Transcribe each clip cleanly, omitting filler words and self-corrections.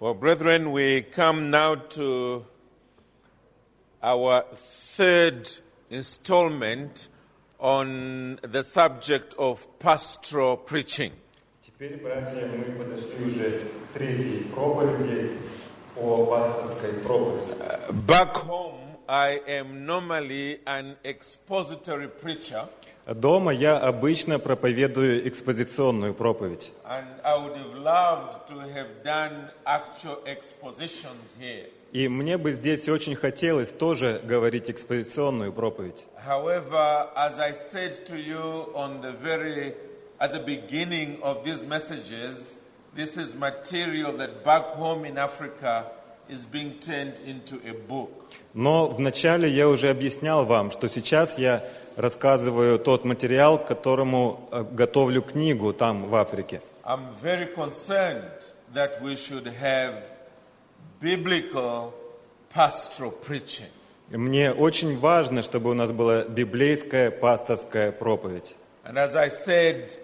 Well, brethren, we come now to our third installment on the subject of pastoral preaching. Теперь, братья, мы подошли уже к третьей проповеди о пасторской проповеди. Back home, I am normally an expository preacher. Дома я обычно проповедую экспозиционную проповедь. And I would have loved to have done actual expositions here. И мне бы здесь очень хотелось тоже говорить экспозиционную проповедь. However, as I said to you at the beginning of these messages, this is material that back home in Africa is being turned into a book. Но вначале я уже объяснял вам, что сейчас я рассказываю тот материал, к которому готовлю книгу там, в Африке. I'm very concerned that we should have biblical pastoral preaching. Мне очень важно, чтобы у нас была библейская пасторская проповедь. And as I said,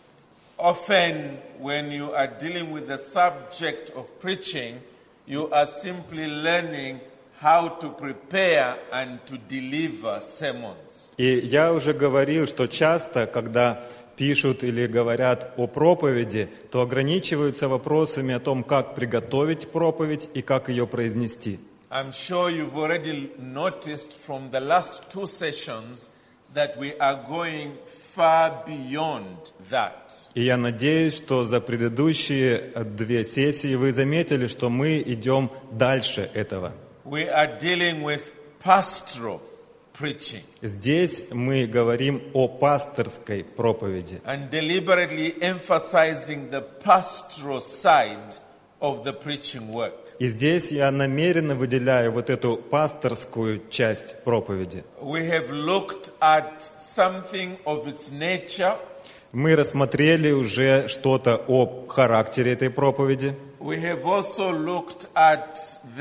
often when you are dealing with the subject of preaching, you are simply learning how to prepare and to deliver sermons. И я уже говорил, что часто, когда пишут или говорят о проповеди, то ограничиваются вопросами о том, как приготовить проповедь и как ее произнести. I'm sure you've already noticed from the last two sessions that we are going far beyond that. И я надеюсь, что за предыдущие две сессии вы заметили, что мы идем дальше этого. We are dealing with pastoral preaching. Здесь мы говорим о пасторской проповеди. And deliberately emphasizing the pastoral side of the preaching work. И здесь я намеренно выделяю вот эту пасторскую часть проповеди. We have looked at something of its nature. Мы рассмотрели уже что-то о характере этой проповеди. We have also looked at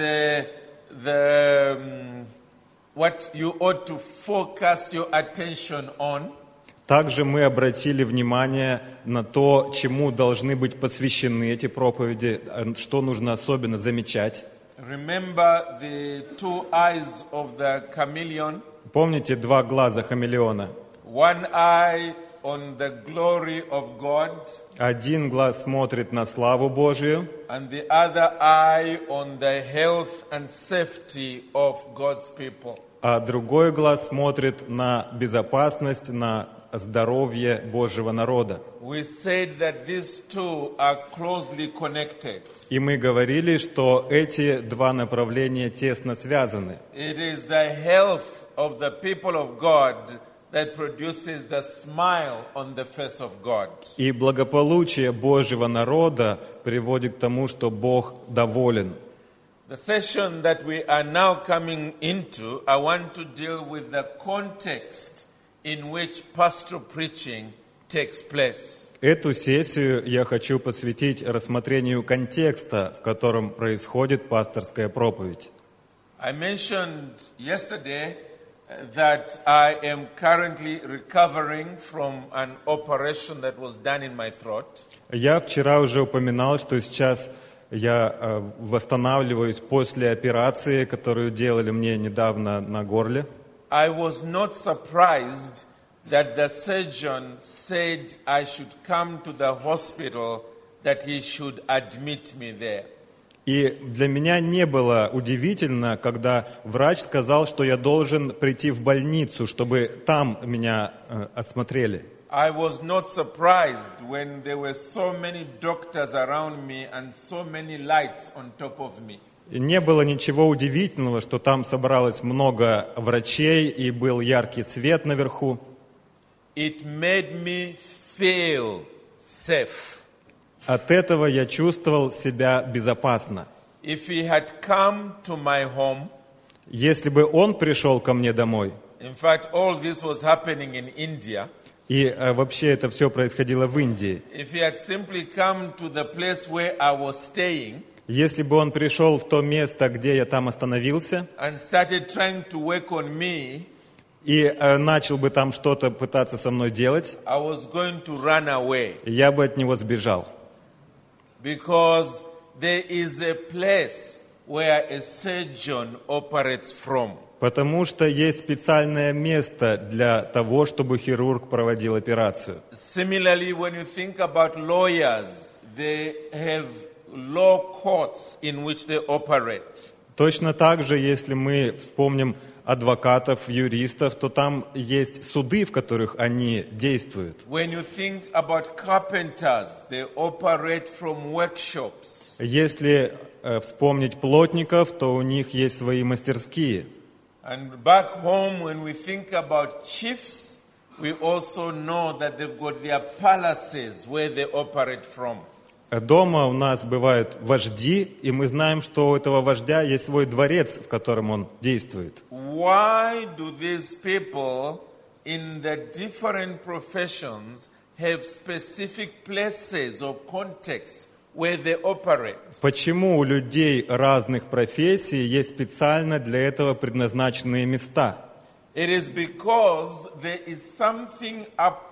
what you ought to focus your attention on. Также мы обратили внимание на то, чему должны быть посвящены эти проповеди, что нужно особенно замечать. Remember the two eyes of the chameleon? Помните два глаза хамелеона? One eye on the glory of God. Один глаз смотрит на славу Божию, And the other eye on the health and safety of God's people. а другой глаз смотрит на безопасность, на здоровье Божьего народа. We said that these two are closely connected. И мы говорили, что эти два направления тесно связаны. It is the health of the people of God that produces the smile on the face of God. И благополучие Божьего народа приводит к тому, что Бог доволен. The session that we are now coming into, I want to deal with the context in which pastoral preaching takes place. Эту сессию я хочу посвятить рассмотрению контекста, в котором происходит пасторская проповедь. I mentioned yesterday that I am currently recovering from an operation that was done in my throat. Я вчера уже упоминал, что сейчас я восстанавливаюсь после операции, которую делали мне недавно на горле. I was not surprised that the surgeon said I should come to the hospital, that he should admit me there. И для меня не было удивительно, когда врач сказал, что я должен прийти в больницу, чтобы там меня осмотрели. I was not surprised when there were so many doctors around me and so many lights on top of me. И не было ничего удивительного, что там собралось много врачей и был яркий свет наверху. It made me feel safe. От этого я чувствовал себя безопасно. If he had come to my home, если бы он пришел ко мне домой, in fact, all this was happening in India. И вообще это все происходило в Индии. If he had simply come to the place where I was staying, если бы он пришел в то место, где я там остановился, and started trying to work on me, и начал бы там что-то пытаться со мной делать, I was going to run away. Я бы от него сбежал. Because there is a place where a surgeon operates from. Потому что есть специальное место для того, чтобы хирург проводил операцию. Similarly, when you think about lawyers, they have law courts in which they operate. Точно так же, если мы вспомним адвокатов, юристов, то там есть суды, в которых они действуют. When you think about carpenters, they operate from workshops. Если вспомнить плотников, то у них есть свои мастерские. And back home, when we think about chiefs, we also know that they've got their palaces where they operate from. Дома у нас бывают вожди, и мы знаем, что у этого вождя есть свой дворец, в котором он действует. Why do these people in the different professions have specific places or contexts where they operate? Почему у людей разных профессий есть специально для этого предназначенные места? It is because there is something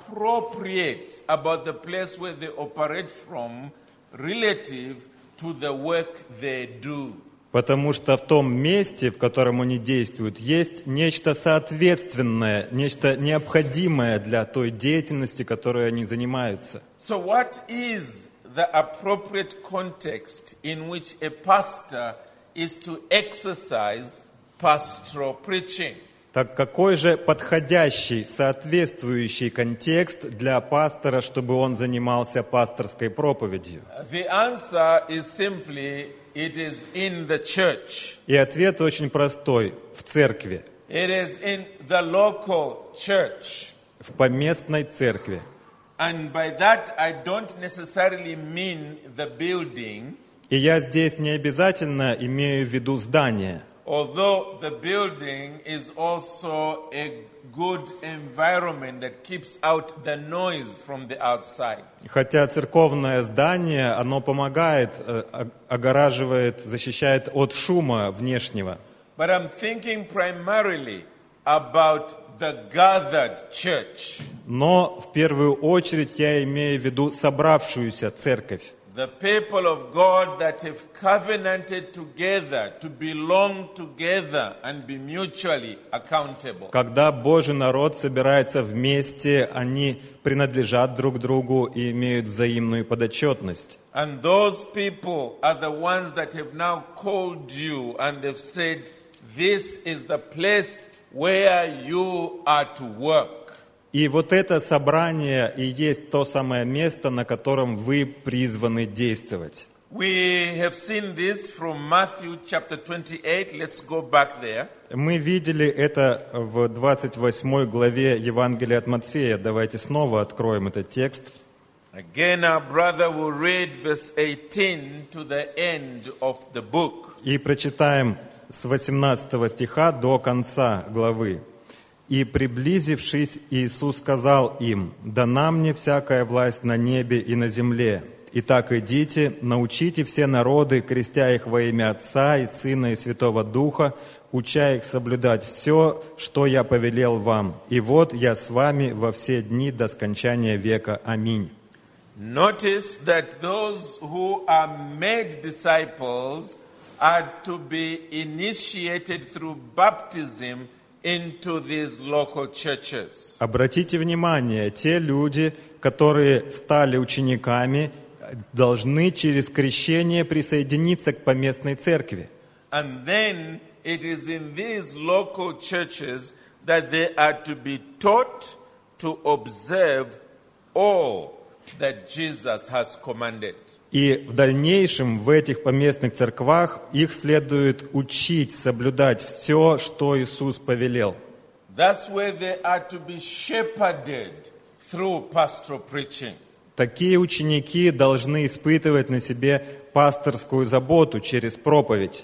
appropriate about the place where they operate from relative to the work they do. Потому что в том месте, в котором они действуют, есть нечто соответственное, нечто необходимое для той деятельности, которой они занимаются. So what is the appropriate context in which a pastor is to exercise pastoral preaching? Так какой же подходящий, соответствующий контекст для пастора, чтобы он занимался пасторской проповедью? The answer is simply, it is in the church. И ответ очень простой – в церкви, It is in the local church. в поместной церкви. And by that I don't necessarily mean the building, И я здесь не обязательно имею в виду здание, although the building is also a good environment that keeps out the noise from the outside. хотя церковное здание, оно помогает, огораживает, защищает от шума внешнего. But I'm thinking primarily about the gathered church. Но в первую очередь я имею в виду собравшуюся церковь. The people of God that have covenanted together to belong together and be mutually accountable. Когда Божий народ собирается вместе, они принадлежат друг другу и имеют взаимную подотчетность. And those people are the ones that have now called you and they've said, this is the place where you are to work. И вот это собрание и есть то самое место, на котором вы призваны действовать. We have seen this from Matthew chapter 28. Let's go back there. Мы видели это в 28 главе Евангелия от Матфея. Давайте снова откроем этот текст. Again, our brother will read verse 18 to the end of the book. И прочитаем с 18 стиха до конца главы. «И, приблизившись, Иисус сказал им: «Дана мне всякая власть на небе и на земле. Итак, идите, научите все народы, крестя их во имя Отца и Сына и Святого Духа, уча их соблюдать все, что я повелел вам. И вот я с вами во все дни до скончания века. Аминь». Notice that those who are made disciples are to be initiated through baptism into these local churches. Обратите внимание, те люди, которые стали учениками, должны через крещение присоединиться к поместной церкви. And then it is in these local churches that they are to be taught to observe all that Jesus has commanded. И в дальнейшем в этих поместных церквах их следует учить, соблюдать все, что Иисус повелел. That's where they are to be shepherded through pastoral preaching. Такие ученики должны испытывать на себе пасторскую заботу через проповедь.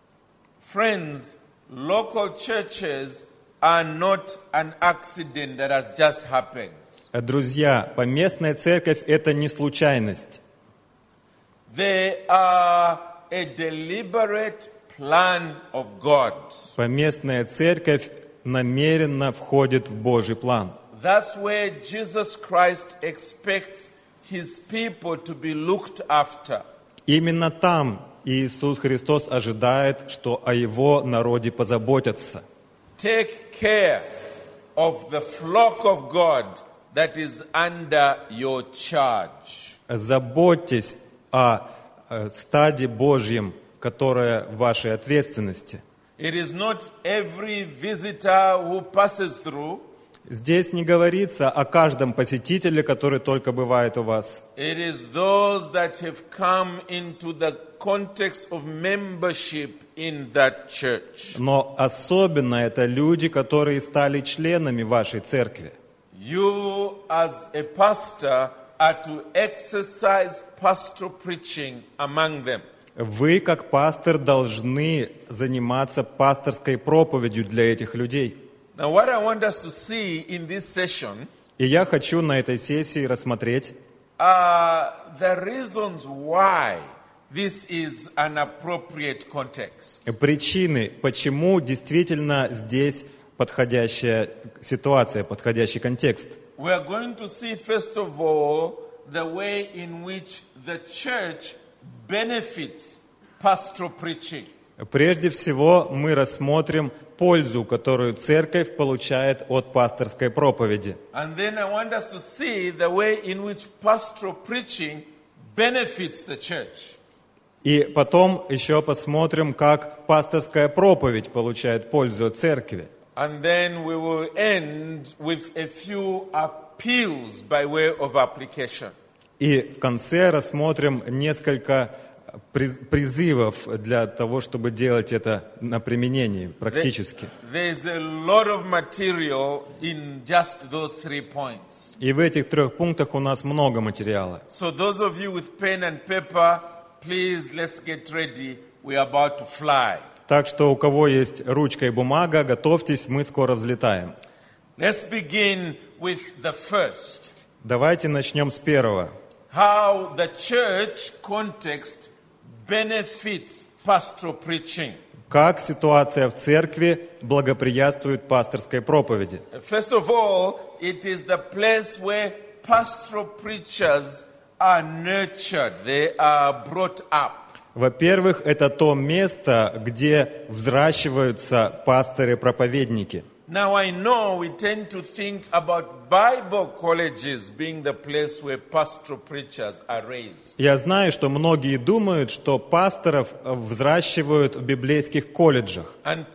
Friends, local churches are not an accident that has just happened. Друзья, поместная церковь – это не случайность. They are a deliberate plan of God. Поместная церковь намеренно входит в Божий план. That's where Jesus Christ expects his people to be looked after. Именно там Иисус Христос ожидает, что о Его народе позаботятся. Take care of the flock of God that is under your charge. Заботьтесь о стаде Божьем, которое в вашей ответственности. It is not every visitor who passes through. Здесь не говорится о каждом посетителе, который только бывает у вас. It is those that have come into the context of membership in that church. Но особенно это люди, которые стали членами вашей церкви. You, as a pastor, are to exercise pastoral preaching among them. Вы, как пастор, должны заниматься пасторской проповедью для этих людей. Now, what I want us to see in this session И я хочу на этой сессии рассмотреть are the reasons why this is an appropriate context. причины, почему действительно здесь подходящая ситуация, подходящий контекст. We are going to see, first of all, the way in which the church benefits pastoral preaching. Прежде всего, мы рассмотрим пользу, которую церковь получает от пасторской проповеди. And then I want us to see the way in which pastoral preaching benefits the church. И потом еще посмотрим, как пасторская проповедь получает пользу от церкви. And then we will end with a few appeals by way of application. И в конце рассмотрим несколько призывов для того, чтобы делать это на применении практически. There's a lot of material in just those 3 points. И в этих 3 пунктах у нас много материала. So those of you with pen and paper, please let's get ready. We are about to fly. Так что у кого есть ручка и бумага, готовьтесь, мы скоро взлетаем. Let's begin with the first. Давайте начнем с первого. How the church context benefits pastoral preaching. Как ситуация в церкви благоприятствует пасторской проповеди? First of all, it is the place where pastoral preachers are nurtured, they are brought up. Во-первых, это то место, где взращиваются пасторы-проповедники. Now I know we tend to think about Bible colleges being the place where pastoral preachers are raised. Я знаю, что многие думают, что пасторов взращивают в библейских колледжах. And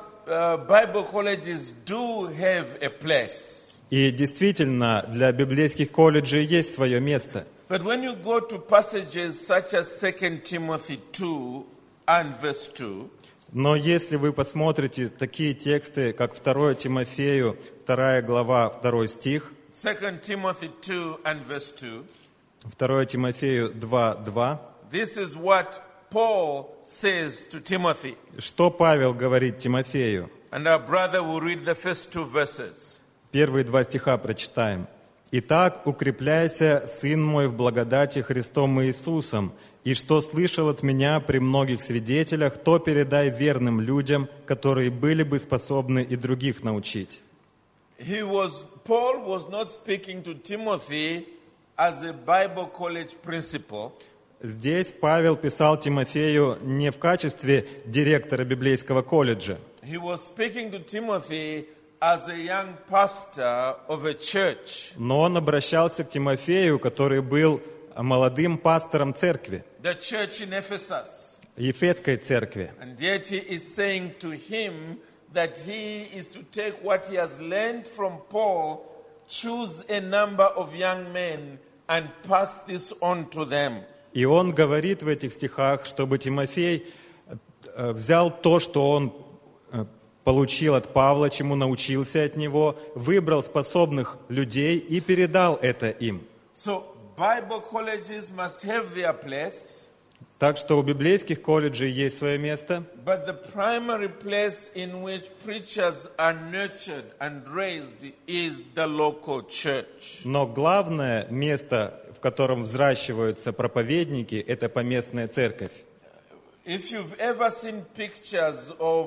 Bible colleges do have a place. И действительно, для библейских колледжей есть свое место. But when you go to passages such as 2 Timothy 2 and verse 2, Но если вы посмотрите такие тексты, как 2 Тимофею, 2 глава, 2 стих, 2 Timothy 2 and verse 2, 2 Тимофею 2:2, this is what Paul says to Timothy. что Павел говорит Тимофею? And our brother will read the first 2 verses. Первые 2 стиха прочитаем. «Итак, укрепляйся, сын мой, в благодати Христом Иисусом, и что слышал от меня при многих свидетелях, то передай верным людям, которые были бы способны и других научить». Paul was not speaking to Timothy as a Bible college principal. Здесь Павел писал Тимофею не в качестве директора библейского колледжа. He was speaking to Timothy as a young pastor of a church. Но он обращался к Тимофею, который был молодым пастором церкви, The church in Ephesus. Ефесской церкви. And yet he is saying to him that he is to take what he has learned from Paul, choose a number of young men and pass this on to them. И он говорит в этих стихах, чтобы Тимофей взял то, что он получил от Павла, чему научился от него, выбрал способных людей и передал это им. So Bible colleges must have their place. Так что у библейских колледжей есть свое место. But the primary place in which preachers are nurtured and raised is the local church. Но главное место, в котором взращиваются проповедники, это поместная церковь. If you've ever seen pictures of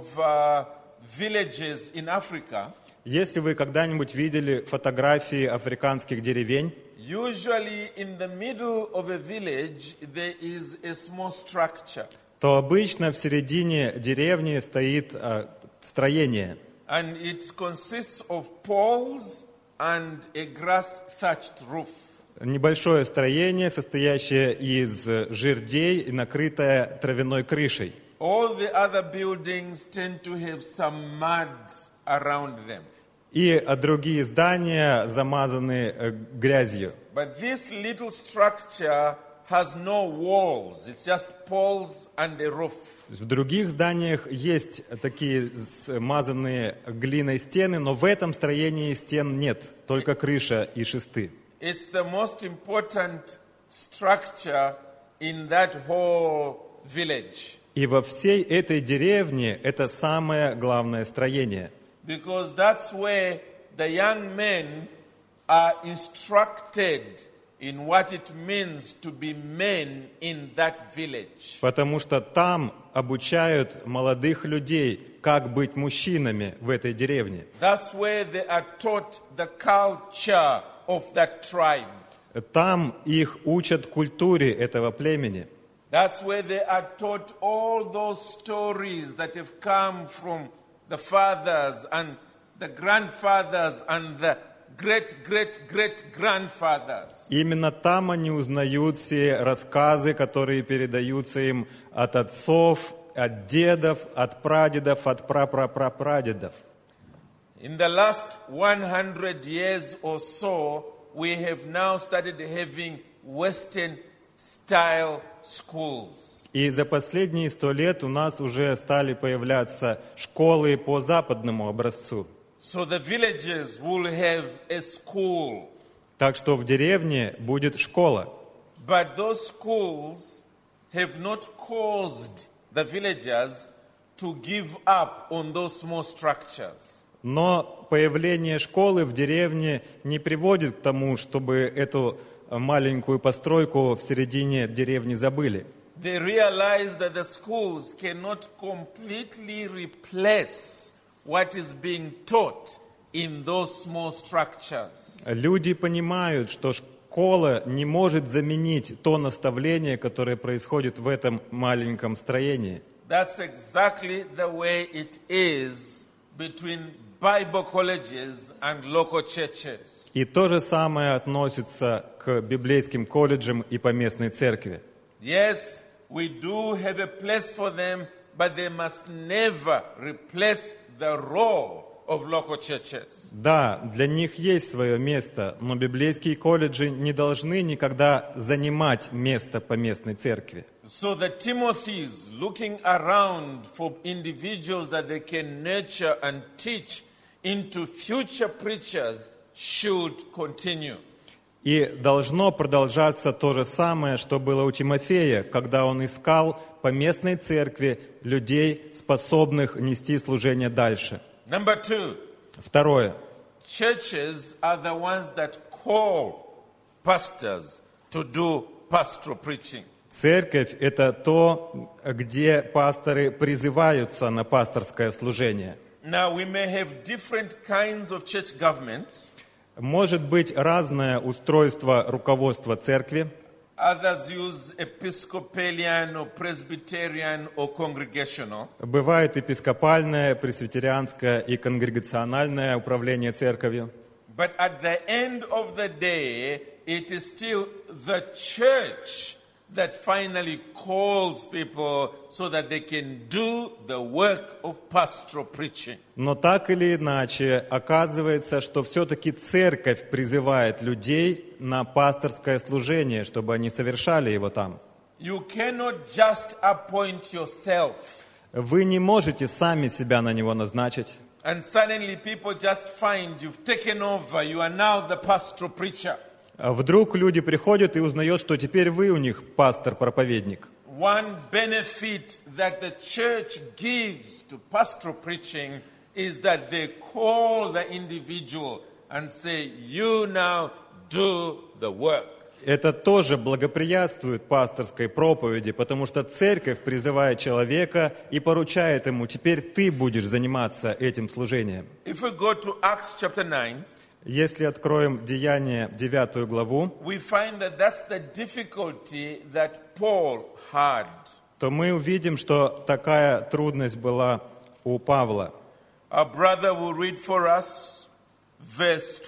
villages in Africa, Если вы когда-нибудь видели фотографии африканских деревень, usually in the middle of a village there is a small structure. то обычно в середине деревни стоит строение. And it consists of poles and a grass-thatched roof. Небольшое строение, состоящее из жердей и накрытое травяной крышей. All the other buildings tend to have some mud around them. И другие здания замазаны грязью. But this little structure has no walls. It's just poles and a roof. В других зданиях есть такие смазанные глиной стены, но в этом строении стен нет, только крыша и шесты. It's the most important structure in that whole village. И во всей этой деревне это самое главное строение. Because that's where the young men are instructed in what it means to be men in that village. Потому что там обучают молодых людей, как быть мужчинами в этой деревне. That's where they are taught the culture of that tribe. Там их учат культуре этого племени. That's where they are taught all those stories that have come from the fathers and the grandfathers and the great-great-great-grandfathers. Именно там они узнают все рассказы, которые передаются им от отцов, от дедов, от прадедов, от прапрапрапрадедов. In the last 100 years or so, we have now started having Western-style schools. И за последние 100 лет у нас уже стали появляться школы по западному образцу. So the villages will have a school. Так что в деревне будет школа. But those schools have not caused the villagers to give up on those small structures. Но появление школы в деревне не приводит к тому, чтобы эту маленькую постройку в середине деревни забыли. They realize that the schools cannot completely replace what is being taught in those small structures. Люди понимают, что школа не может заменить то наставление, которое происходит в этом маленьком строении. That's exactly the way it is between Bible colleges and local churches. И то же самое относится к библейским колледжам и поместной церкви. Yes, we do have a place for them, but they must never replace the role of local churches. Да, для них есть свое место, но библейские колледжи не должны никогда занимать место поместной церкви. So the Timothys looking around for individuals that they can nurture and teach into future preachers should continue. И должно продолжаться то же самое, что было у Тимофея, когда он искал по местной церкви людей, способных нести служение дальше. Number 2. Второе. Churches are the ones that call pastors to do pastoral preaching. Церковь – это то, где пасторы призываются на пасторское служение. Now we may have different kinds of church governments. Может быть разное устройство руководства церкви. Others use Episcopalian or Presbyterian or congregational. Бывает епископальное, пресвитерианское и конгрегациональное управление церковью. But at the end of the day, it is still the church that finally calls people so that they can do the work of pastoral preaching. Но так или иначе, оказывается, что все-таки церковь призывает людей на пасторское служение, чтобы они совершали его там. You cannot just appoint yourself. Вы не можете сами себя на него назначить. And suddenly people just find you've taken over, you are now the pastoral preacher. Вдруг люди приходят и узнают, что теперь вы у них пастор-проповедник. One benefit that the church gives to pastoral preaching is that they call the individual and say, you now do the work. Это тоже благоприятствует пасторской проповеди, потому что церковь призывает человека и поручает ему, теперь ты будешь заниматься этим служением. If we go to Acts chapter 9, Если откроем Деяния 9 главу, we find that that's the difficulty that Paul had. то мы увидим, что такая трудность была у Павла. Our brother will read for us verse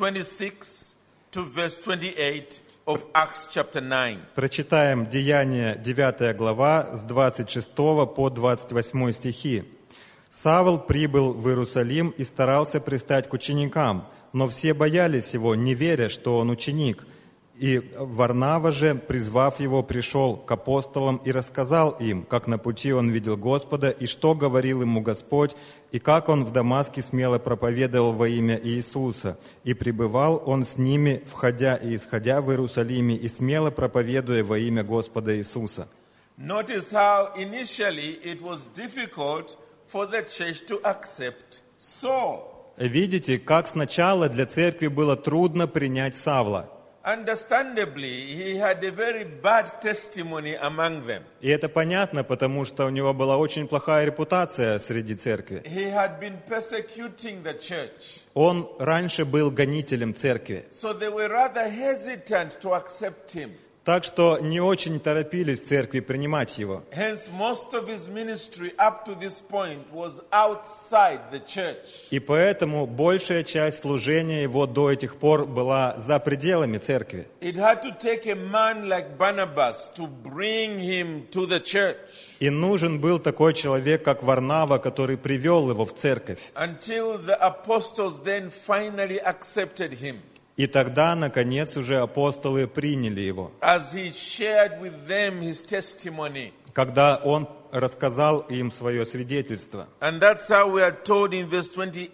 26 to verse 28 of Acts chapter 9. Прочитаем Деяния 9 глава с 26 по 28 стихи. «Савл прибыл в Иерусалим и старался пристать к ученикам, но все боялись его, не веря, что он ученик. И Варнава же, призвав его, пришел к апостолам и рассказал им, как на пути он видел Господа, и что говорил ему Господь, и как он в Дамаске смело проповедовал во имя Иисуса. И пребывал он с ними, входя и исходя в Иерусалиме, и смело проповедуя во имя Господа Иисуса». Notice how initially it was difficult for the church to accept Saul. Видите, как сначала для церкви было трудно принять Савла. Understandably, he had a very bad testimony among them. И это понятно, потому что у него была очень плохая репутация среди церкви. He had been persecuting the church. Он раньше был гонителем церкви. So they were rather hesitant to accept him. Так что не очень торопились в церкви принимать его. Hence, most of his ministry up to this point was outside the church. И поэтому большая часть служения его до этих пор была за пределами церкви. It had to take a man like Barnabas to bring him to the church. И нужен был такой человек, как Варнава, который привел его в церковь. Until the apostles then finally accepted him. И тогда, наконец, уже апостолы приняли его. As he shared with them his testimony. Когда он рассказал им свое свидетельство. And that's how we are told in verse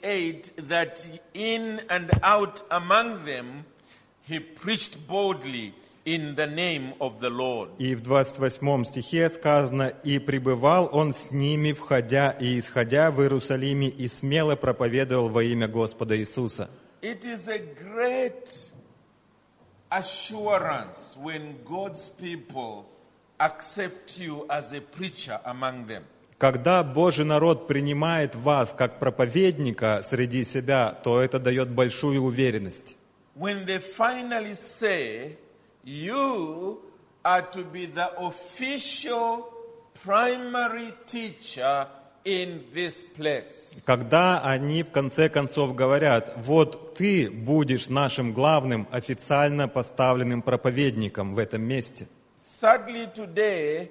28 that in and out among them he preached boldly in the name of the Lord. И в 28 стихе сказано: «И пребывал он с ними, входя и исходя в Иерусалиме, и смело проповедовал во имя Господа Иисуса». It is a great assurance when God's people accept you as a preacher among them. Когда Божий народ принимает вас как проповедника среди себя, то это дает большую уверенность. When they finally say, you are to be the official primary teacher in this place. Когда они в конце концов говорят: вот ты будешь нашим главным официально поставленным проповедником в этом месте. Sadly today,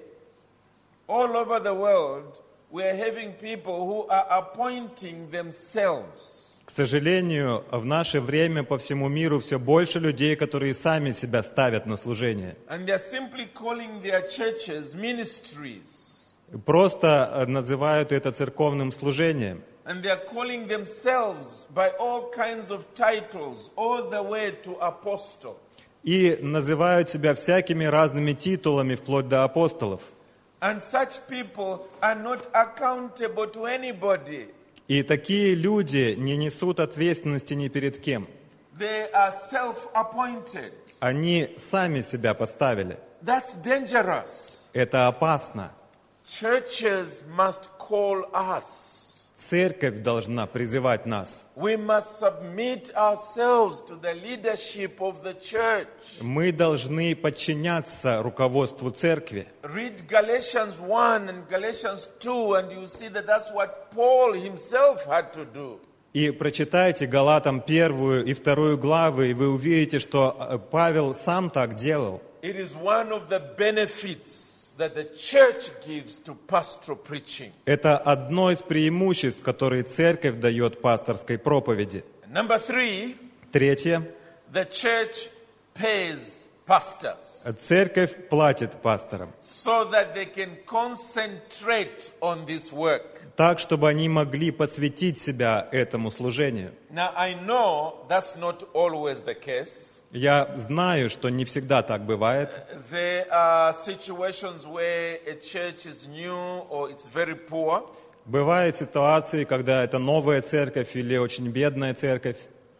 all over the world, we are having people who are appointing themselves. К сожалению, в наше время по всему миру все больше людей, которые сами себя ставят на служение. And they are simply calling their churches ministries. Просто называют это церковным служением. And they are calling themselves by all kinds of titles, all the way to apostle. И называют себя всякими разными титулами, вплоть до апостолов. And such people are not accountable to anybody. И такие люди не несут ответственности ни перед кем. They are self-appointed. Они сами себя поставили. That's dangerous. Это опасно. Churches must call us. Церковь должна призывать нас. We must submit ourselves to the leadership of the church. Мы должны подчиняться руководству церкви. Read Galatians 1 and Galatians 2 and you see that that's what Paul himself had to do. И прочитайте Галатам 1 и 2 главы, и вы увидите, что Павел сам так делал. It is one of the benefits that the church gives to pastoral preaching. Это одно из преимуществ, которые церковь дает пасторской проповеди. Number 3, Третье. the church pays pastors Церковь платит пасторам, so that they can concentrate on this work. так, чтобы они могли посвятить себя этому служению. Now, I know that's not always the case. Я знаю, что не всегда так бывает. There are situations where a church is new or it's very poor. Бывают ситуации, когда это новая церковь или очень бедная церковь.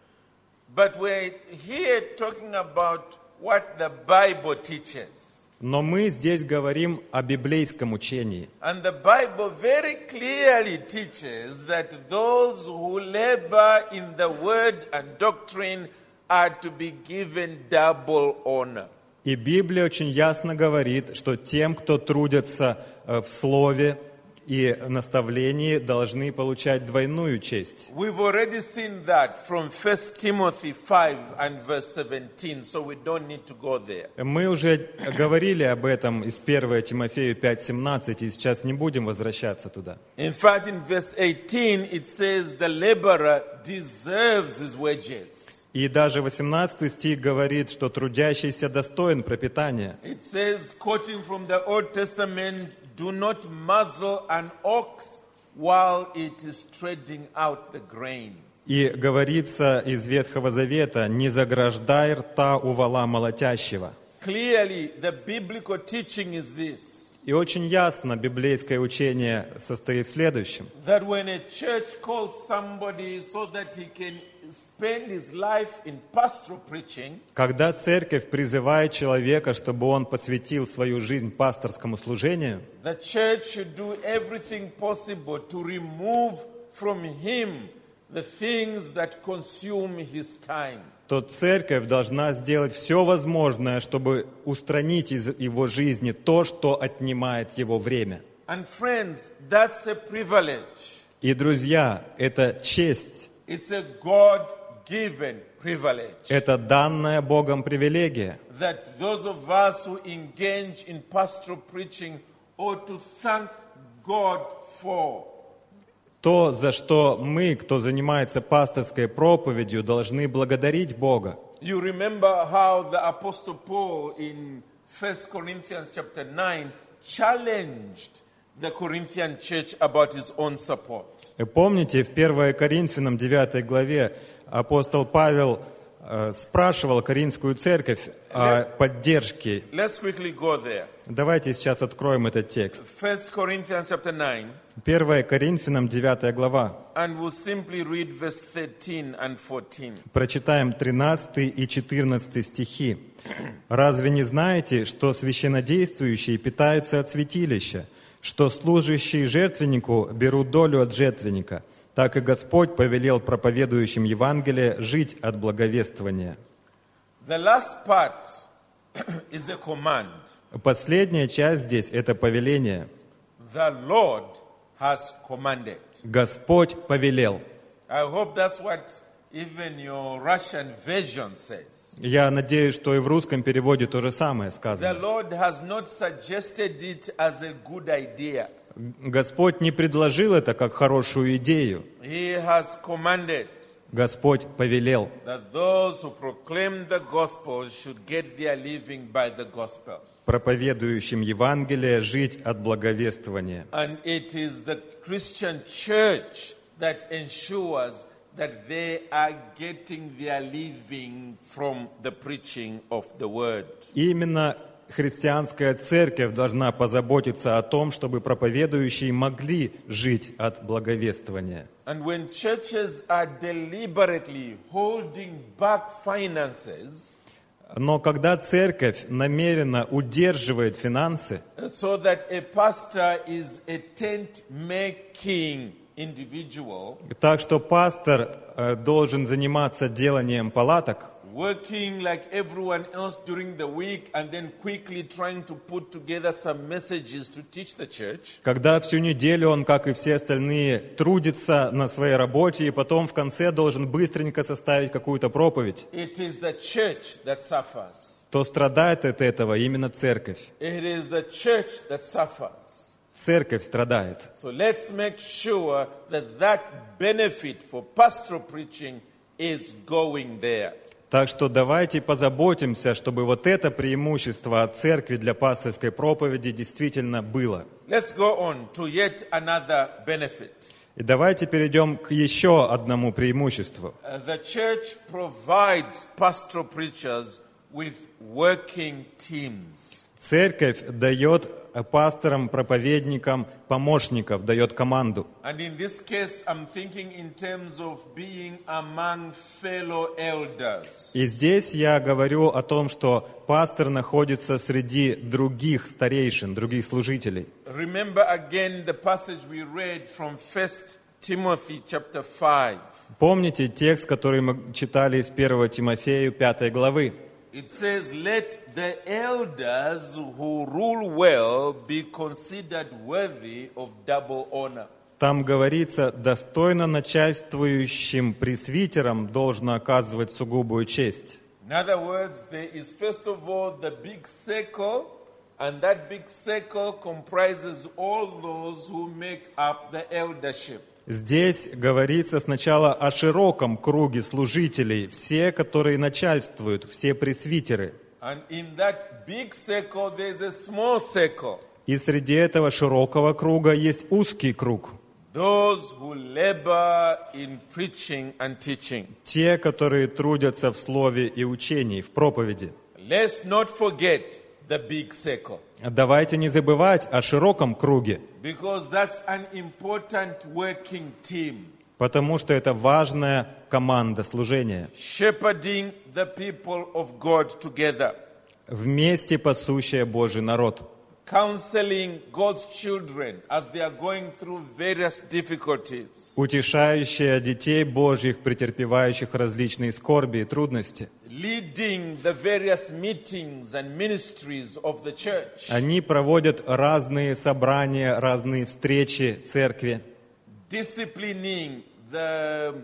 But we're here talking about what the Bible teaches. Но мы здесь говорим о библейском учении. And the Bible very clearly teaches that those who labor in the word and doctrine are to be given double honor. И Библия очень ясно говорит, что тем, кто трудится в слове и наставлении, должны получать двойную честь. We've already seen that from 1 Timothy 5 and verse 17, so we don't need to go there. Мы уже говорили об этом из 1 Тимофею 5:17, и сейчас не будем возвращаться туда. In fact, in verse 18, it says the laborer deserves his wages. И даже 18 стих говорит, что трудящийся достоин пропитания. It says, quoting from the Old Testament, do not muzzle an ox while it is treading out the grain. И говорится из Ветхого Завета, не заграждай рта у вола молотящего. Clearly, the biblical teaching is this. И очень ясно библейское учение состоит в следующем. That when a church calls somebody so that he can spend his life in pastoral preaching, Когда церковь призывает человека, чтобы он посвятил свою жизнь пасторскому служению, the church should do everything possible to remove from him the things that consume his time. то церковь должна сделать все возможное, чтобы устранить из его жизни то, что отнимает его время. And friends, that's a privilege. И, друзья, это честь, It's a God-given privilege это данная Богом привилегия, that those of us who engage in pastoral preaching ought to thank God for. то, за что мы, кто занимается пасторской проповедью, должны благодарить Бога. You remember how the Apostle Paul in 1 Corinthians chapter 9 challenged the Corinthian church about his own support. Помните, в 1 Коринфянам 9 главе апостол Павел спрашивал Коринфскую церковь о поддержке. Let's quickly go there. Давайте сейчас откроем этот текст. 1 Corinthians chapter 9, 1 Коринфянам 9 глава. and we'll simply read verse 13 and 14. Прочитаем 13 и 14 стихи. «Разве не знаете, что священнодействующие питаются от святилища, что служащие жертвеннику берут долю от жертвенника? Так и Господь повелел проповедующим Евангелие жить от благовествования». The last part is a command. Последняя часть здесь – это повеление. The Lord has commanded. Господь повелел. I hope that's what even your Russian version says. Я надеюсь, что и в русском переводе то же самое The сказано. Lord has not suggested it as a good idea. Господь не предложил это как хорошую идею. He has commanded Господь повелел, that those who proclaim the gospel should get their living by the gospel. проповедующим Евангелие жить от благовествования. And it is the Christian church that ensures that they are getting their living from the preaching of the word. И именно христианская церковь должна позаботиться о том, чтобы проповедующие могли жить от благовествования. And when churches are deliberately holding back finances, Но когда церковь намеренно удерживает финансы, so that a pastor is a tent-making individual, так что пастор должен заниматься деланием палаток, working like everyone else during the week and then quickly trying to put together some messages to teach the church, когда всю неделю он, как и все остальные, трудится на своей работе и потом в конце должен быстренько составить какую-то проповедь, it is the church that suffers. то страдает от этого именно церковь. It is the church that suffers. Церковь страдает. So let's make sure that that benefit for pastoral preaching is going there. Так что давайте позаботимся, чтобы вот это преимущество от церкви для пасторской проповеди действительно было. Let's go on to yet another benefit. И давайте перейдем к еще одному преимуществу. The church provides pastoral preachers with working teams. Церковь дает пасторам, проповедникам, помощников, дает команду. And in this case, I'm thinking in terms of being among fellow elders. И здесь я говорю о том, что пастор находится среди других старейшин, других служителей. Remember again the passage we read from 1 Timothy chapter 5. Помните текст, который мы читали из 1 Тимофею 5 главы? It says, let the elders who rule well be considered worthy of double honor. Там говорится, достойно начальствующим пресвитерам должно оказывать сугубую честь. In other words, there is first of all the big circle, and that big circle comprises all those who make up the eldership. Здесь говорится сначала о широком круге служителей, все, которые начальствуют, все пресвитеры. And in that big circle, there is a small circle. И среди этого широкого круга есть узкий круг. Those who labor in preaching and teaching. Те, которые трудятся в слове и учении, в проповеди. Let's not forget the big circle. Давайте не забывать о широком круге, Because that's an important working team. потому что это важная команда служения. Shepherding the people of God together. Вместе пасущая Божий народ. Counseling God's children as they are going through various difficulties. Утешающая детей Божьих, претерпевающих различные скорби и трудности. Leading the various meetings and ministries of the church. Они проводят разные собрания, разные встречи церкви. Disciplining the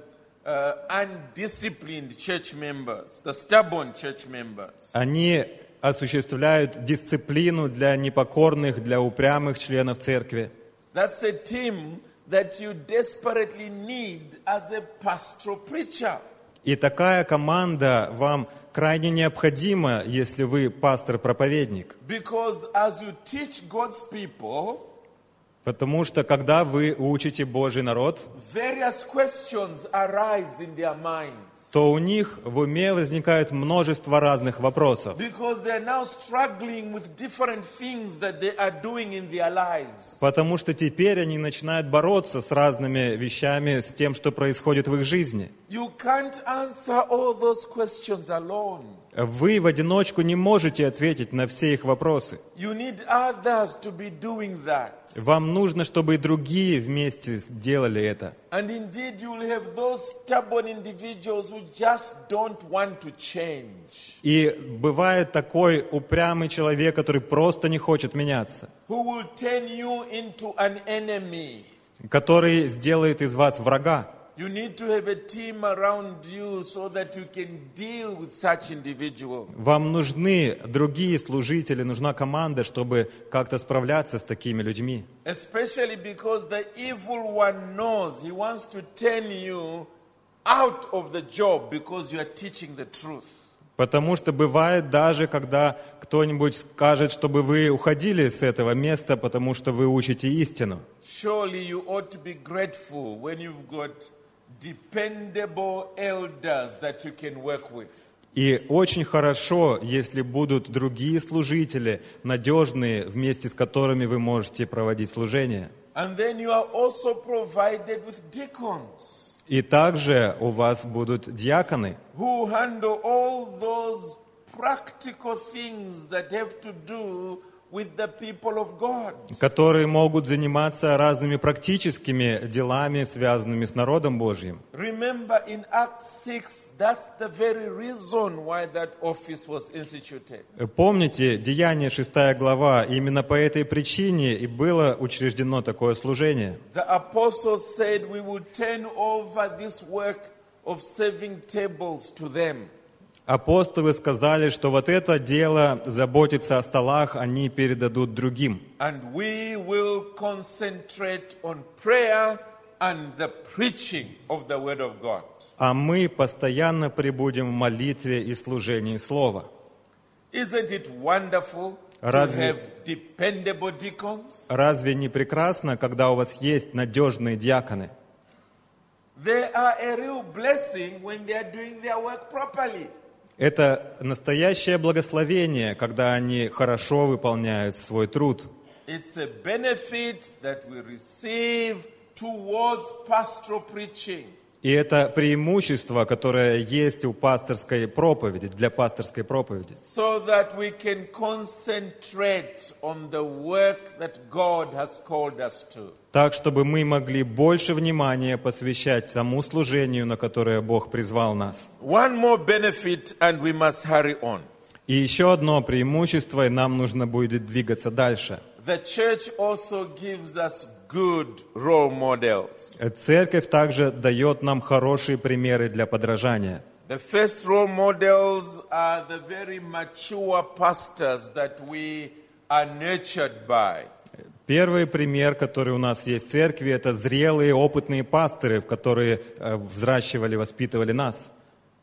undisciplined church members, the stubborn church members. Они осуществляют дисциплину для непокорных, для упрямых членов церкви. That's a team that you desperately need as a pastoral preacher. И такая команда вам крайне необходима, если вы пастор-проповедник. Because as you teach God's people, Потому что, когда вы учите Божий народ, various questions arise in their minds. то у них в уме возникает множество разных вопросов. Because they're now struggling with different things that they are doing in their lives. Потому что теперь они начинают бороться с разными вещами, с тем, что происходит в их жизни. You can't answer all those questions alone. Вы в одиночку не можете ответить на все их вопросы. You need others to be doing that. Вам нужно, чтобы и другие вместе сделали это. And indeed, you'll have those stubborn individuals who just don't want to change. И бывает такой упрямый человек, который просто не хочет меняться, Who will turn you into an enemy. который сделает из вас врага. You need to have a team around you so that you can deal with such individuals. Вам нужны другие служители, нужна команда, чтобы как-то справляться с такими людьми. Especially because the evil one knows he wants to turn you out of the job because you are teaching the truth. Потому что бывает даже, когда кто-нибудь скажет, чтобы вы уходили с этого места, потому что вы учите истину. Surely you ought to be grateful when you've got dependable elders that you can work with. И очень хорошо, если будут другие служители, надежные, вместе с которыми вы можете проводить служение. And then you are also provided with deacons И также у вас будут диаконы, who handle all those practical things that have to do with the people of God. которые могут заниматься разными практическими делами, связанными с народом Божьим. Remember in Acts 6, that's the very reason why that office was instituted. Помните, Деяние 6 глава, именно по этой причине и было учреждено такое служение. The apostles said we will turn over this work of serving tables to them. Апостолы сказали, что вот это дело заботиться о столах они передадут другим. And we will concentrate on prayer and the preaching of the word of God. А мы постоянно пребудем в молитве и служении Слова. Isn't it wonderful to Разве- have dependable deacons? Разве не прекрасно, когда у вас есть надежные диаконы? They are a real blessing when they are doing their work properly. Это настоящее благословение, когда они хорошо выполняют свой труд. It's a benefit that we receive towards pastoral preaching. И это преимущество, которое есть у пасторской проповеди, для пасторской проповеди. so that we can concentrate on the work that God has called us to. Так, чтобы мы могли больше внимания посвящать тому служению, на которое Бог призвал нас. One more benefit, and we must hurry on. И еще одно преимущество, и нам нужно будет двигаться дальше. The church also gives us good role models. Церковь также дает нам хорошие примеры для подражания. The first role models are the very mature pastors that we are nurtured by. Первый пример, который у нас есть в церкви, это зрелые, опытные пасторы, которые взращивали, воспитывали нас.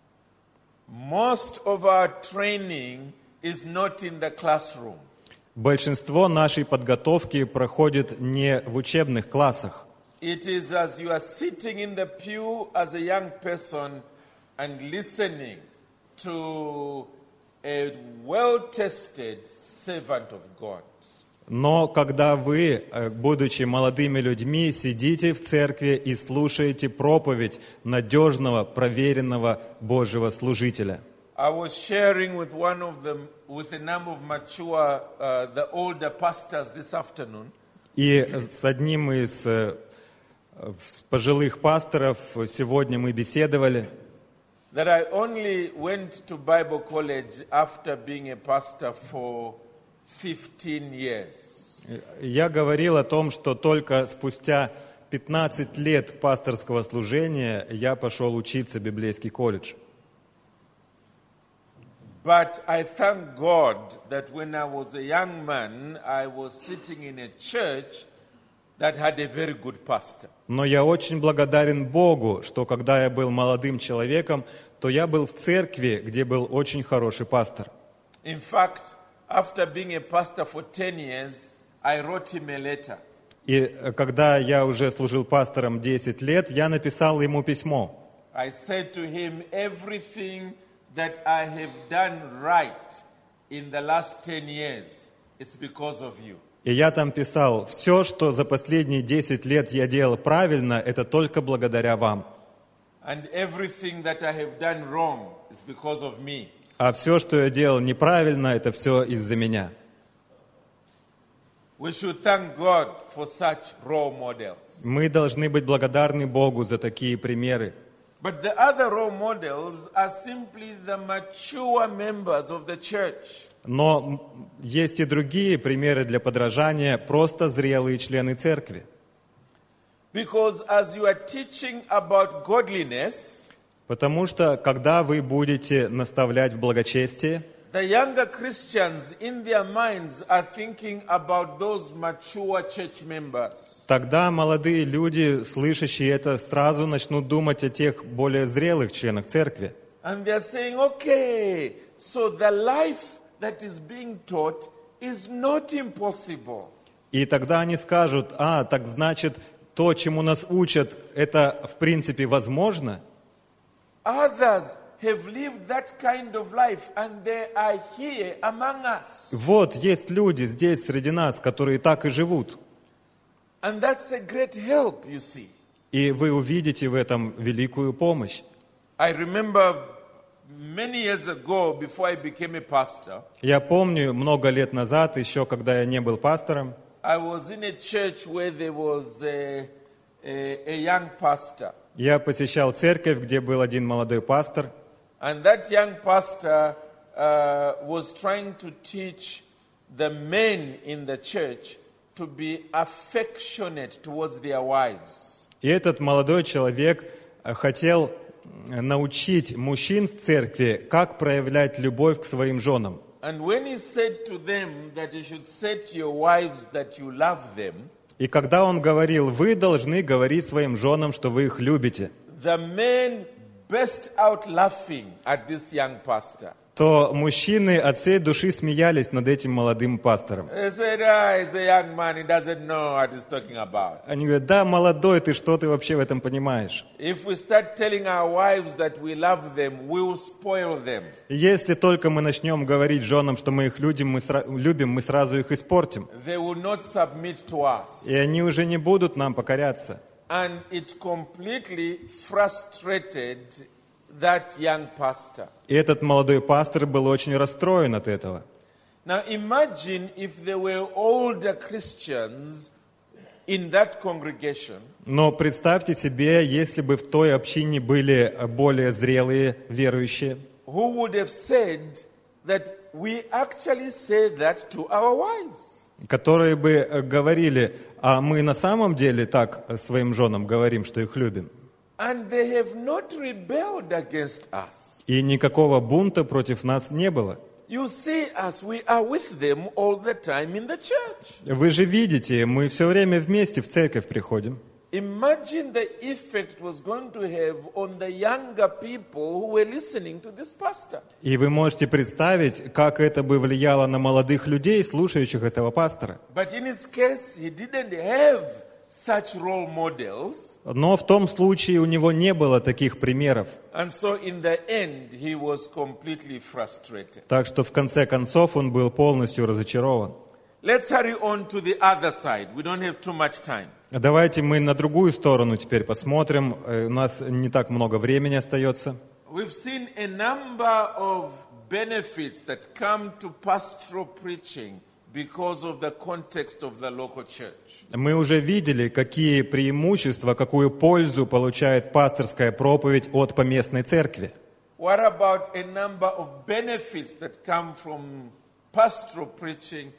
Most of our training is not in the classroom. Большинство нашей подготовки проходит не в учебных классах. It is as you are sitting in the pew as a young person and listening to a well-tested servant of God. Но когда вы, будучи молодыми людьми, сидите в церкви и слушаете проповедь надежного, проверенного Божьего служителя. I was sharing with a number of mature, the older pastors this afternoon. И с одним из пожилых пасторов сегодня мы беседовали. That I only went to Bible college after being a pastor for 15 years. Я говорил о том, что только спустя 15 лет пасторского служения я пошел учиться в библейский колледж. But I thank God that when I was a young man, I was sitting in a church that had a very good pastor. Но я очень благодарен Богу, что когда я был молодым человеком, то я был в церкви, где был очень хороший пастор. In fact, after being a pastor for 10 years, I wrote him a letter. И когда я уже служил пастором 10 лет, я написал ему письмо. I said to him, everything that I have done right in the last 10 years, it's because of you. И я там писал, все, что за последние 10 лет я делал правильно, это только благодаря вам. And everything that I have done wrong is because of me. А все, что я делал неправильно, это все из-за меня. We should thank God for such role models. Мы должны быть благодарны Богу за такие примеры. But the other role models are simply the mature members of the church. Но есть и другие примеры для подражания, просто зрелые члены церкви. Because as you are teaching about godliness, Потому что, когда вы будете наставлять в благочестии, the younger Christians in their minds are thinking about those mature church members. тогда молодые люди, слышащие это, сразу начнут думать о тех более зрелых членах церкви. And they're saying, okay, so the life that is being taught is not impossible. И тогда они скажут, так значит, то, чему нас учат, это в принципе возможно. Others have lived that kind of life and they are here among us. Вот, есть люди здесь среди нас, которые так и живут. And that's a great help, you see. И вы увидите в этом великую помощь. I remember many years ago, before I became a pastor, Я помню, много лет назад, еще когда я не был пастором, I was in a church where there was a young pastor. я посещал церковь, где был один молодой пастор. And that young pastor was trying to teach the men in the church to be affectionate towards their wives. И этот молодой человек хотел научить мужчин в церкви, как проявлять любовь к своим женам. And when he said to them that you should say to your wives that you love them, И когда он говорил, вы должны говорить своим женам, что вы их любите, the men burst out laughing at this young pastor. то мужчины от всей души смеялись над этим молодым пастором. They said, he's a young man, he doesn't know what he's talking about. Они говорят, да, молодой, ты что ты вообще в этом понимаешь? If we start telling our wives that we love them, we will spoil them. Если только мы начнем говорить женам, что мы их любим, мы сразу их испортим. They will not submit to us. И они уже не будут нам покоряться. and it completely frustrated that young pastor. И этот молодой пастор был очень расстроен от этого. Now imagine if there were older Christians in that congregation Но представьте себе, если бы в той общине были более зрелые верующие, who would have said that we actually say that to our wives. которые бы говорили, а мы на самом деле так своим женам говорим, что их любим. And they have not rebelled against us. И никакого бунта против нас не было. You see us, we are with them all the time in the church. Вы же видите, мы все время вместе в церковь приходим. Imagine the effect it was going to have on the younger people who were listening to this pastor. И вы можете представить, как это бы влияло на молодых людей, слушающих этого пастора. But in his case, he didn't have such role models. Но в том случае у него не было таких примеров. And so in the end, he was completely frustrated. Так что в конце концов он был полностью разочарован. Let's hurry on to the other side. We don't have too much time. Давайте мы на другую сторону теперь посмотрим. У нас не так много времени остается. We've seen a number of benefits that come to pastoral preaching because of the context of the local church. Мы уже видели, какие преимущества, какую пользу получает пасторская проповедь от поместной церкви. What about a number of benefits that come from pastoral preaching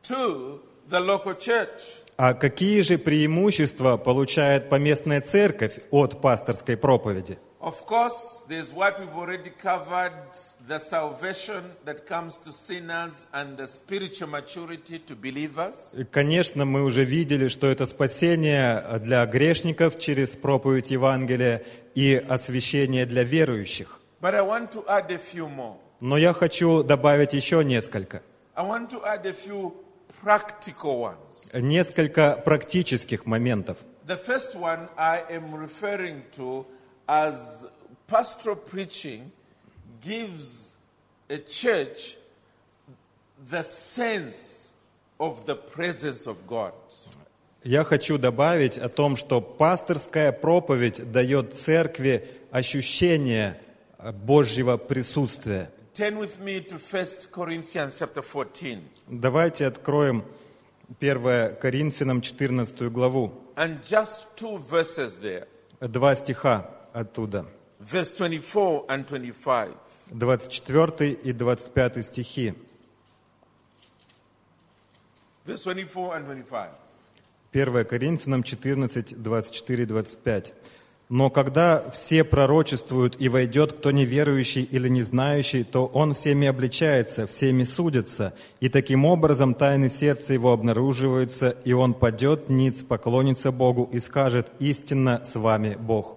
to the local church? А какие же преимущества получает поместная церковь от пасторской проповеди? Of course, there's what we've already covered, the salvation that comes to sinners and the spiritual maturity to believers. Конечно, мы уже видели, что это спасение для грешников через проповедь Евангелия и освящение для верующих. But I want to add a few more. Но я хочу добавить еще несколько. I want to add a few practical ones. Несколько практических моментов. The first one I am referring to as pastoral preaching gives a church the sense of the presence of God. Я хочу добавить о том, что пасторская проповедь дает церкви ощущение Божьего присутствия. Turn with me to 1 Corinthians chapter 14. Давайте откроем 1 Коринфянам 14 главу. And just two verses there. 2 стиха оттуда. Verse 24 and 25. 24 и 25 стихи. Verse 24 and 25. 1 Коринфянам 14, 24 и 25. «Но когда все пророчествуют, и войдет кто неверующий или не знающий, то он всеми обличается, всеми судится, и таким образом тайны сердца его обнаруживаются, и он падет ниц, поклонится Богу и скажет: истинно с вами Бог».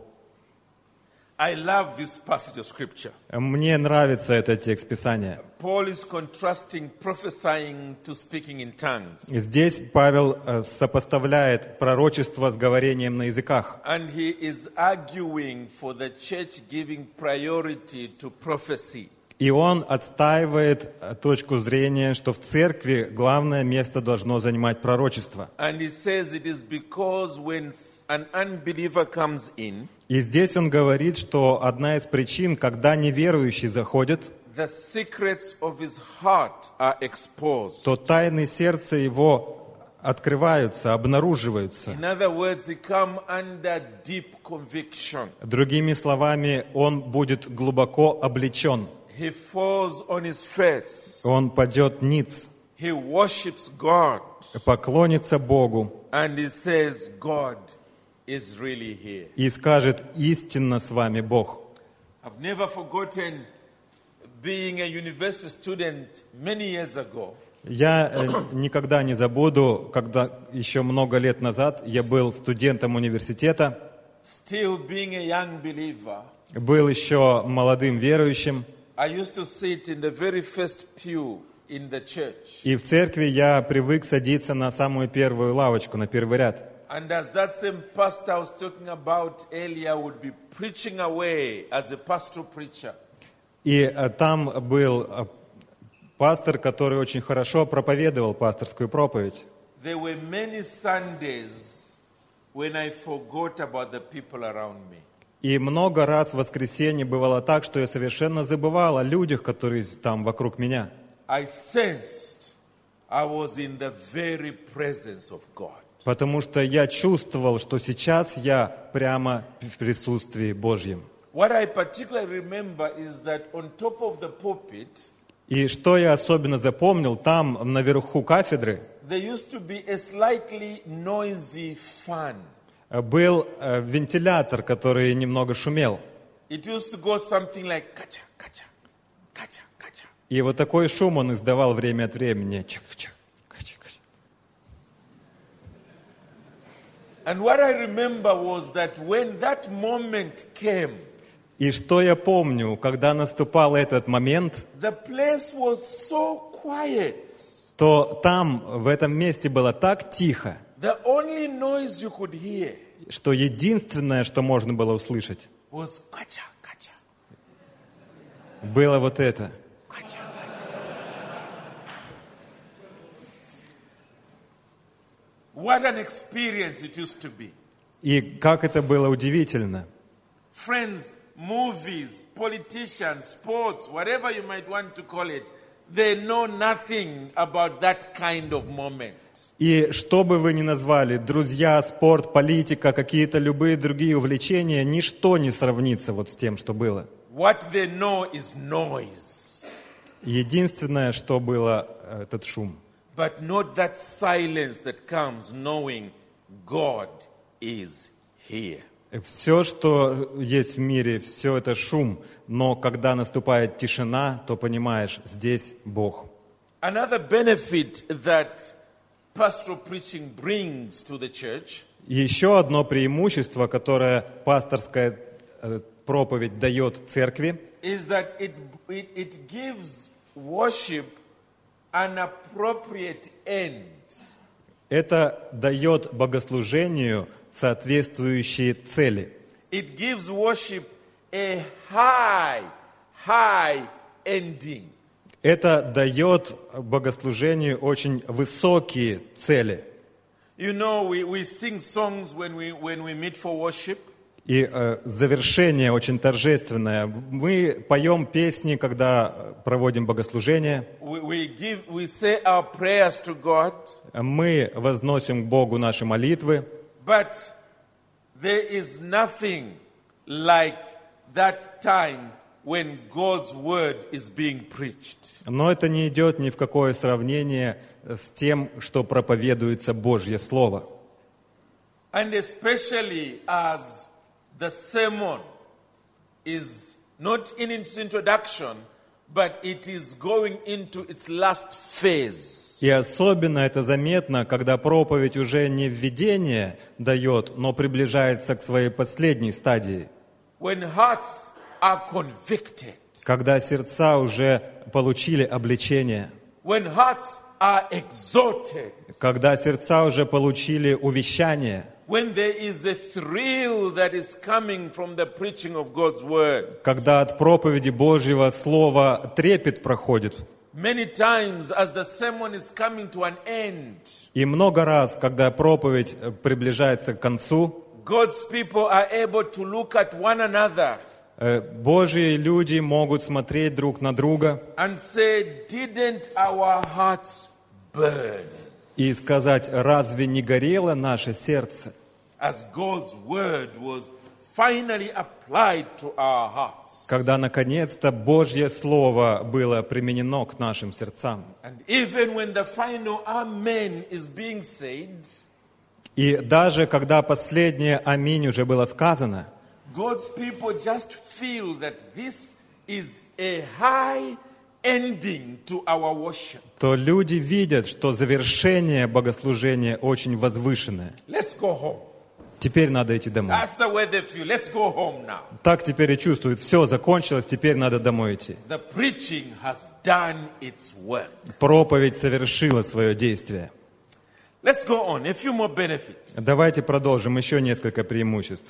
I love this passage of scripture. Мне нравится этот текст Писания. Paul is contrasting prophesying to speaking in tongues. Здесь Павел сопоставляет пророчество с говорением на языках. And he is arguing for the church giving priority to prophecy. И он отстаивает точку зрения, что в церкви главное место должно занимать пророчество. And he says it is because when an unbeliever comes in, И здесь он говорит, что одна из причин, когда неверующий заходит, the secrets of his heart are exposed. то тайны сердца его открываются, обнаруживаются. In other words, he come under deep conviction. Другими словами, он будет глубоко облечен. He falls on his face. Он падет ниц, He worships God. поклонится Богу And he says, God is really here. и скажет: истинно с вами Бог. I've never forgotten being a university student many years ago. Я никогда не забуду, когда еще много лет назад я был студентом университета, Still being a young believer, был еще молодым верующим, I used to sit in the very first pew in the church. и в церкви я привык садиться на самую первую лавочку, на первый ряд. And as that same pastor I was talking about earlier would be preaching away as a pastoral preacher. И там был пастор, который очень хорошо проповедовал пасторскую проповедь. There were many Sundays when I forgot about the people around me. И много раз в воскресенье бывало так, что я совершенно забывал о людях, которые там вокруг меня. I sensed I was in the very presence of God. Потому что я чувствовал, что сейчас я прямо в присутствии Божьем. What I particularly remember is that on top of the pulpit, И что я особенно запомнил, там наверху кафедры there used to be a slightly noisy fan. был вентилятор, который немного шумел. It used to go something like kacha, kacha, kacha, kacha. И вот такой шум он издавал время от времени. Чак-чак, кач-кач. And what I remember was that when that moment came, И что я помню, когда наступал этот момент, the place was so quiet. то там, в этом месте было так тихо, The only noise you could hear что единственное, что можно было услышать, was kacha, kacha, было вот это. kacha, kacha. What an experience it used to be. И как это было удивительно. Friends, movies, politicians, sports, whatever you might want to call it, they know nothing about that kind of moment. И что бы вы ни назвали, друзья, спорт, политика, какие-то любые другие увлечения, ничто не сравнится вот с тем, что было. What they know is noise, Единственное, что было, этот шум. but not that silence that comes knowing God is here. Все, что есть в мире, все это шум, но когда наступает тишина, то понимаешь, здесь Бог. Another benefit that pastoral preaching brings to the church И еще одно преимущество, которое пасторская проповедь дает церкви, is that it gives worship an appropriate end. это дает богослужению соответствующие цели. It gives worship a high ending. Это дает богослужению очень высокие цели. You know, we sing songs when we meet for worship. И завершение очень торжественное. Мы поем песни, когда проводим богослужение. We say our prayers to God. Мы возносим к Богу наши молитвы. But there is nothing like that time when God's word is being preached. Но это не идет ни в какое сравнение с тем, что проповедуется Божье Слово. And especially as the sermon is not in its introduction, but it is going into its last phase. И особенно это заметно, когда проповедь уже не введение дает, но приближается к своей последней стадии. When hearts are convicted. Когда сердца уже получили обличение. When hearts are exhorted. Когда сердца уже получили увещание. When there is a thrill that is coming from the preaching of God's word. Когда от проповеди Божьего Слова трепет проходит. Many times as the sermon is coming to an end. И много раз, когда проповедь приближается к концу, God's people are able to look at one another. Божьи люди могут смотреть друг на друга And say, didn't our hearts burn? и сказать, разве не горело наше сердце, As God's word was finally applied to our hearts. когда наконец-то Божье Слово было применено к нашим сердцам. And even when the final amen is being said, И даже когда последнее «Аминь» уже было сказано, God's people just feel that this is a high ending to our worship. то люди видят, что завершение богослужения очень возвышенное. Let's go home. Теперь надо идти домой. That's the way they feel. Let's go home now. Так теперь и чувствуют, все, закончилось, теперь надо домой идти. The preaching has done its work. Проповедь совершила свое действие. Let's go on. A few more benefits. Давайте продолжим, еще несколько преимуществ.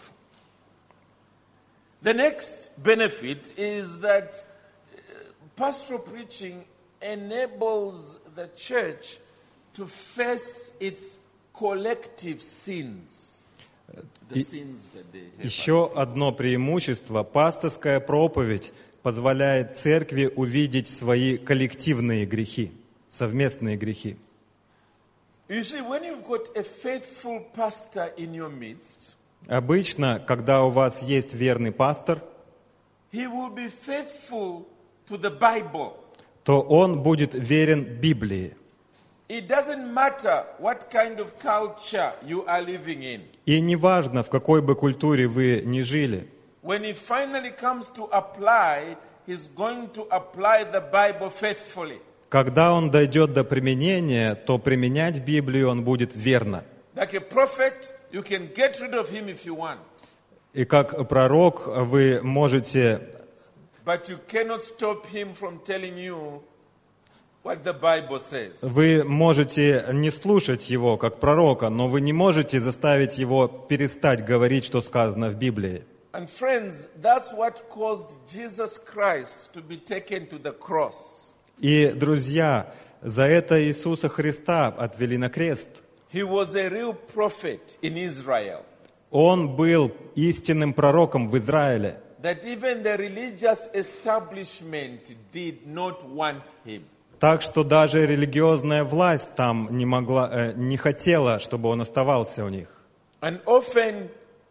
The next benefit is that pastoral preaching enables the church to face its collective sins. the sins that they have. Еще одно преимущество. Пасторская проповедь позволяет церкви увидеть свои коллективные грехи, совместные грехи. You see, when you've got a faithful pastor in your midst, Обычно, когда у вас есть верный пастор, he will be faithful to the Bible. то он будет верен Библии. It doesn't matter what kind of culture you are living in. И неважно, в какой бы культуре вы ни жили, When he finally comes to apply, he's going to apply the Bible faithfully. когда он дойдет до применения, то применять Библию он будет верно. Like a prophet, you can get rid of him if you want, И как пророк вы можете, but you cannot stop him from telling you what the Bible says. вы можете не слушать его как пророка, но вы не можете заставить его перестать говорить, что сказано в Библии. And friends, that's what caused Jesus Christ to be taken to the cross. И, друзья, за это Иисуса Христа отвели на крест. He was a real prophet in Israel. Он был истинным пророком в Израиле, That even the religious establishment did not want him. так что даже религиозная власть там не хотела, чтобы он оставался у них. And often,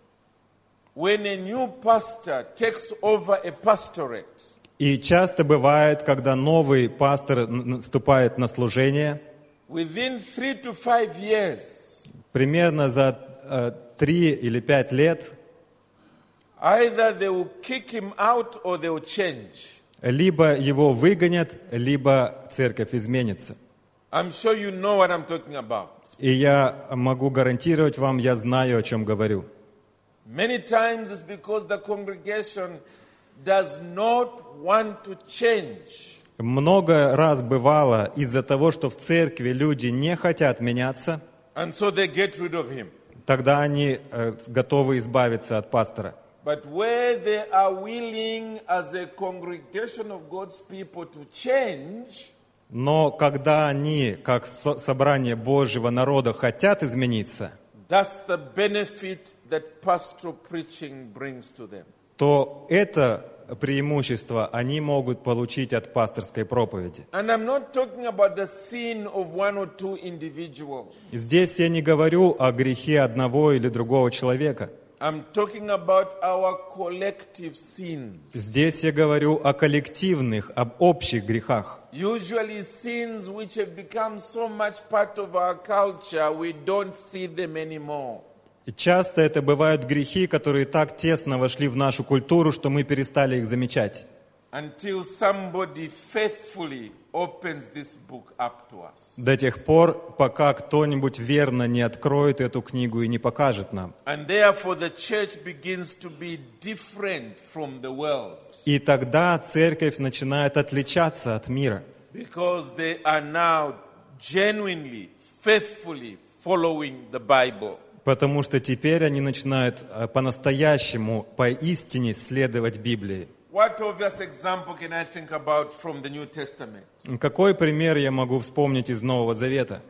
when a new pastor takes over a pastorate, И часто бывает, когда новый пастор вступает на служение, within 3 to 5 years, примерно за 3 или 5 лет, either they will kick him out or they will change. либо его выгонят, либо церковь изменится. I'm sure you know what I'm talking about. И я могу гарантировать вам, я знаю, о чем говорю. Many times it's because the congregation does not want to change. Много раз бывало из-за того, что в церкви люди не хотят меняться, And so they get rid of him. тогда они готовы избавиться от пастора. But where they are willing as a congregation of God's people to change, Но когда они, как собрание Божьего народа, хотят измениться, that's the benefit that pastoral preaching brings to them. то это преимущество они могут получить от пасторской проповеди. And I'm not talking about the sin of one or two individuals. Здесь я не говорю о грехе одного или другого человека. I'm talking about our collective sins. Здесь я говорю о коллективных, об общих грехах. Usually sins which have become so much part of our culture, we don't see them anymore. И часто это бывают грехи, которые так тесно вошли в нашу культуру, что мы перестали их замечать. Until somebody faithfully opens this book up to us. До тех пор, пока кто-нибудь верно не откроет эту книгу и не покажет нам. And therefore the church begins to be different from the world. И тогда церковь начинает отличаться от мира, Because they are now genuinely, faithfully following the Bible. потому что теперь они начинают по-настоящему, поистине следовать Библии. What obvious example can I think about from the New Testament? Какой пример я могу вспомнить из Нового Завета?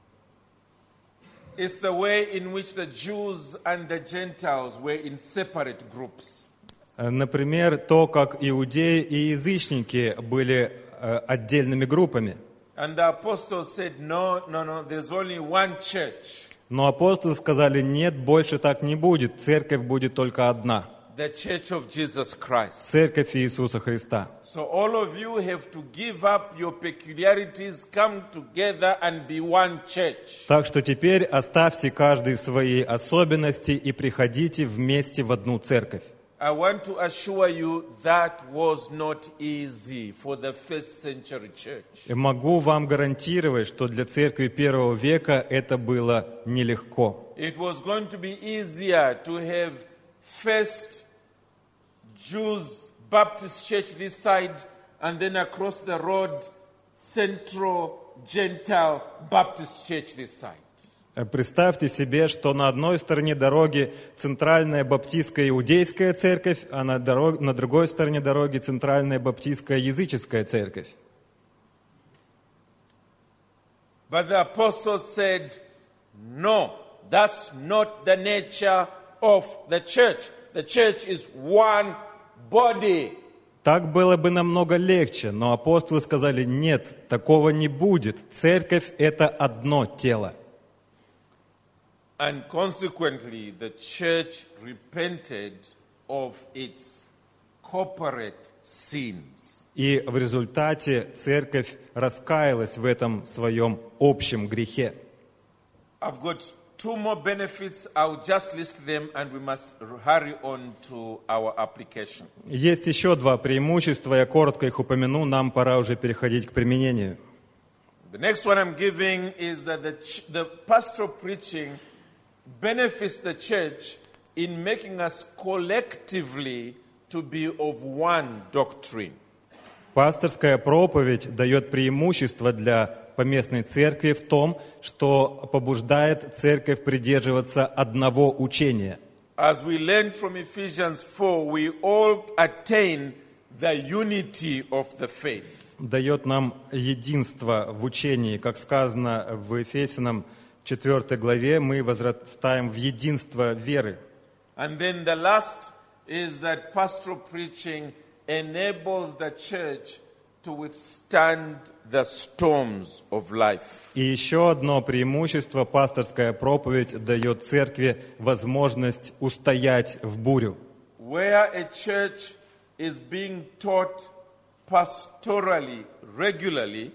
It's the way in which the Jews and the Gentiles were in separate groups. Например, то, как иудеи и язычники были отдельными группами. And the apostles said, no, there's only one church. Но апостолы сказали, нет, больше так не будет, церковь будет только одна. The church of Jesus Christ. Церковь Иисуса Христа. So all of you have to give up your peculiarities, come together and be one church. Так что теперь оставьте каждый свои особенности и приходите вместе в одну церковь. I want to assure you that was not easy for the first century church. И могу вам гарантировать, что для церкви первого века это было нелегко. It was going to be easier to have first Jews Baptist church this side and then across the road Central Gentile Baptist church this side. Представьте себе, что на одной стороне дороги центральная баптистская иудейская церковь, а на другой стороне дороги центральная баптистская языческая церковь. But the apostles said, no, that's not the nature of the church. The church is one body. Так было бы намного легче, но апостолы сказали, нет, такого не будет. Церковь – это одно тело. And consequently, the church repented of its corporate sins. И в результате церковь раскаялась в этом своем общем грехе. I've got two more benefits. I'll just list them and we must hurry on to our application. Есть еще два преимущества, я коротко их упомяну, нам пора уже переходить к применению. The next one I'm giving is that the pastoral preaching benefits the church in making us collectively to be of one doctrine. Пасторская проповедь дает преимущество для поместной церкви в том, что побуждает церковь придерживаться одного учения. As we learned from Ephesians 4, we all attain the unity of the faith. Дает нам единство в учении, как сказано в Ефесянам 4 главе, мы возрастаем в единство веры. And then the last is that pastoral preaching enables the church to withstand the storms of life. И еще одно преимущество, пасторская проповедь дает церкви возможность устоять в бурю. Where a church is being taught pastorally, regularly,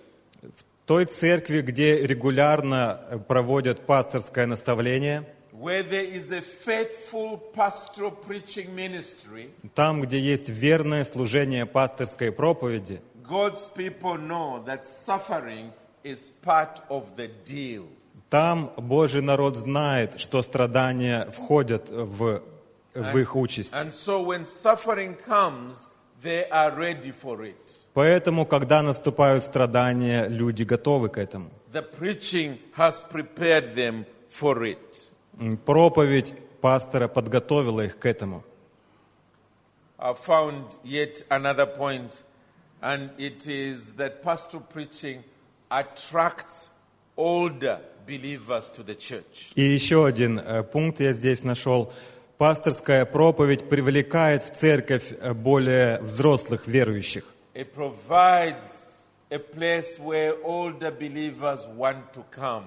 В той церкви, где регулярно проводят пасторское наставление, where there is a faithful pastoral preaching ministry, там, где есть верное служение пасторской проповеди, God's people know that suffering is part of the deal. там Божий народ знает, что страдания входят в их участь. And so when suffering comes, they are ready for it. Поэтому, когда наступают страдания, люди готовы к этому. The preaching has prepared them for it. Проповедь пастора подготовила их к этому. I found yet another point, and it is that pastoral preaching attracts older believers to the church. И еще один пункт я здесь нашел. Пасторская проповедь привлекает в церковь более взрослых верующих. It provides a place where older believers want to come.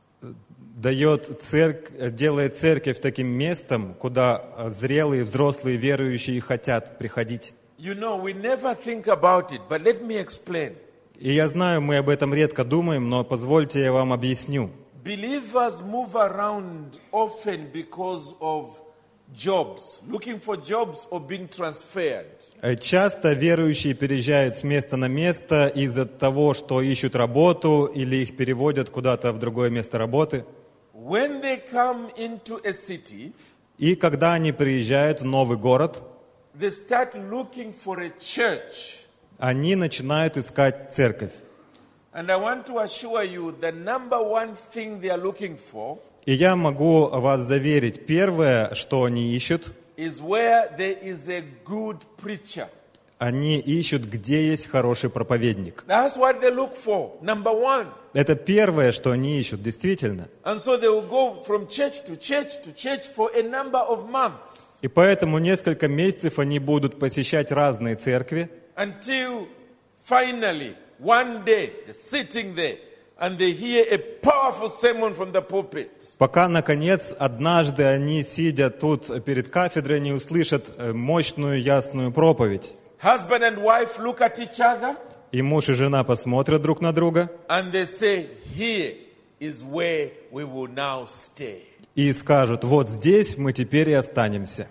Делает церковь таким местом, куда зрелые взрослые верующие хотят приходить. You know, we never think about it, but let me explain. И я знаю, мы об этом редко думаем, но позвольте я вам объясню. Believers move around often because of jobs, looking for jobs or being transferred. Часто верующие переезжают с места на место из-за того, что ищут работу или их переводят куда-то в другое место работы. When they come into a city, И когда они приезжают в новый город, they start looking for a church. они начинают искать церковь. And I want to assure you, the number one thing they are looking for И я могу вас заверить, первое, что они ищут, is where there is a good preacher. они ищут, где есть хороший проповедник. That's what they look for, number one. Это первое, что они ищут, действительно. And so they will go from church to church to church for a number of months И поэтому несколько месяцев они будут посещать разные церкви, until finally, one day, they're sitting there and they hear a powerful sermon from the pulpit. пока, наконец, однажды они, сидя тут перед кафедрой, не услышат мощную, ясную проповедь. Husband and wife look at each other И муж и жена посмотрят друг на друга and they say, here is where we will now stay. и скажут, вот здесь мы теперь и останемся.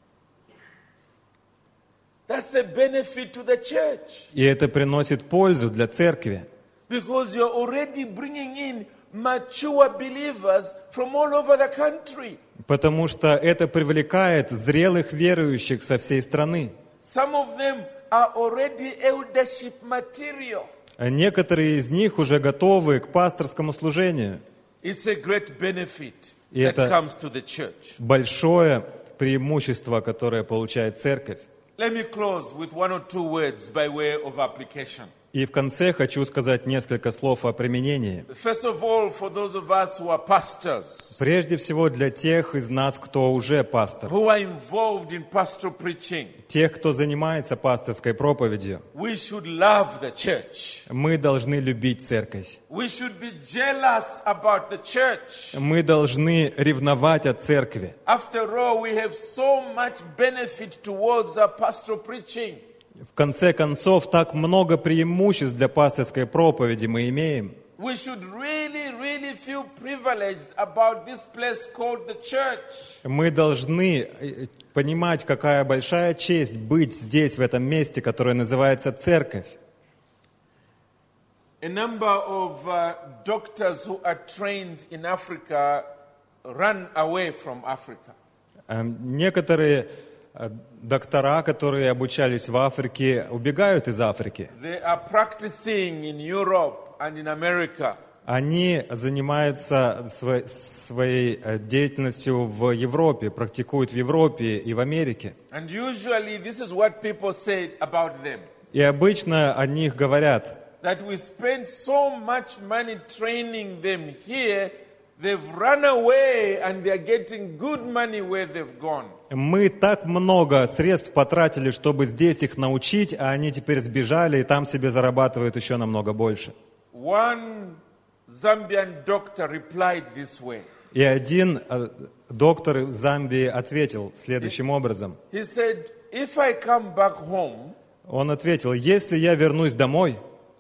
That's a benefit to the church И это приносит пользу для церкви, because you're already bringing in mature believers from all over the country. потому что это привлекает зрелых верующих со всей страны. Some of them are already eldership material. Некоторые из них уже готовы к пасторскому служению. It's a great benefit И that это comes to the church. большое преимущество, которое получает церковь. Let me close with one or two words by way of application. И в конце хочу сказать несколько слов о применении. First of all, for those of us who are pastors, Прежде всего для тех из нас, кто уже пастор, who are involved in pastoral preaching, тех, кто занимается пасторской проповедью, we should love the church. мы должны любить церковь. We should be jealous about the church. Мы должны ревновать о церкви. After all, we have so much benefit towards our pastoral preaching. В конце концов, так много преимуществ для пасторской проповеди мы имеем. We should really feel privileged about this place called the church. Мы должны понимать, какая большая честь быть здесь, в этом месте, которое называется церковь. A number of doctors who are trained in Africa run away from Africa. Некоторые доктора, которые обучались в Африке, убегают из Африки. They are practicing in Europe and in America. Они занимаются своей деятельностью в Европе, практикуют в Европе и в Америке. And usually this is what people say about them. И обычно о них говорят, That we spend so much money training them here, they've run away and they're getting good money where they've gone. мы так много средств потратили, чтобы здесь их научить, а они теперь сбежали и там себе зарабатывают еще намного больше. One Zambian doctor replied this way. И один доктор в Замбии ответил следующим образом. He said, if I come back home, Он ответил, если я вернусь домой,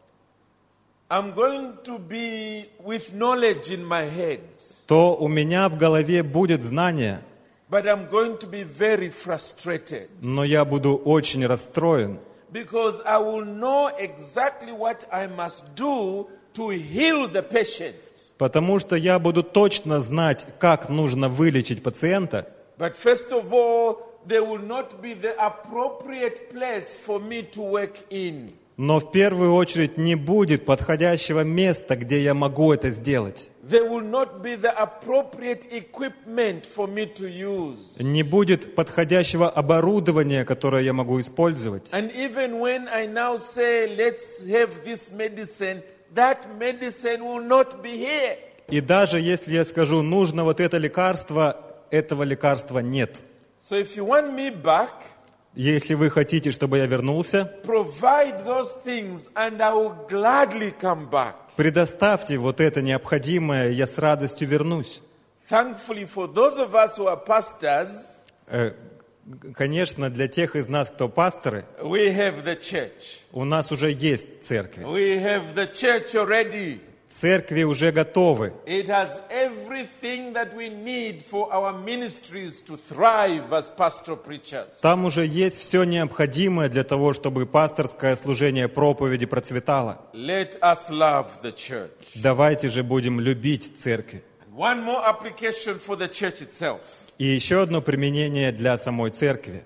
I'm going to be with knowledge in my head, то у меня в голове будет знание, but I'm going to be very frustrated но я буду очень расстроен, because I will know exactly what I must do to heal the patient. потому что я буду точно знать, как нужно вылечить пациента, But first of all, there will not be the appropriate place for me to work in. но в первую очередь не будет подходящего места, где я могу это сделать. There will not be the appropriate equipment for me to use. Не будет подходящего оборудования, которое я могу использовать. And even when I now say, let's have this medicine, that medicine will not be here. И даже если я скажу, нужно вот это лекарство, этого лекарства нет. So if you want me back, Если вы хотите, чтобы я вернулся, provide those things and I will gladly come back. предоставьте вот это необходимое, я с радостью вернусь. Thankfully, for those of us who are pastors, Конечно, для тех из нас, кто пасторы, we have the church. у нас уже есть церкви. We have the church already. Церкви уже готовы. It has everything that we need for our ministries to thrive as pastoral preachers. Там уже есть все необходимое для того, чтобы пасторское служение проповеди процветало. Let us love the church. Давайте же будем любить церковь. One more application for the church itself. И еще одно применение для самой церкви.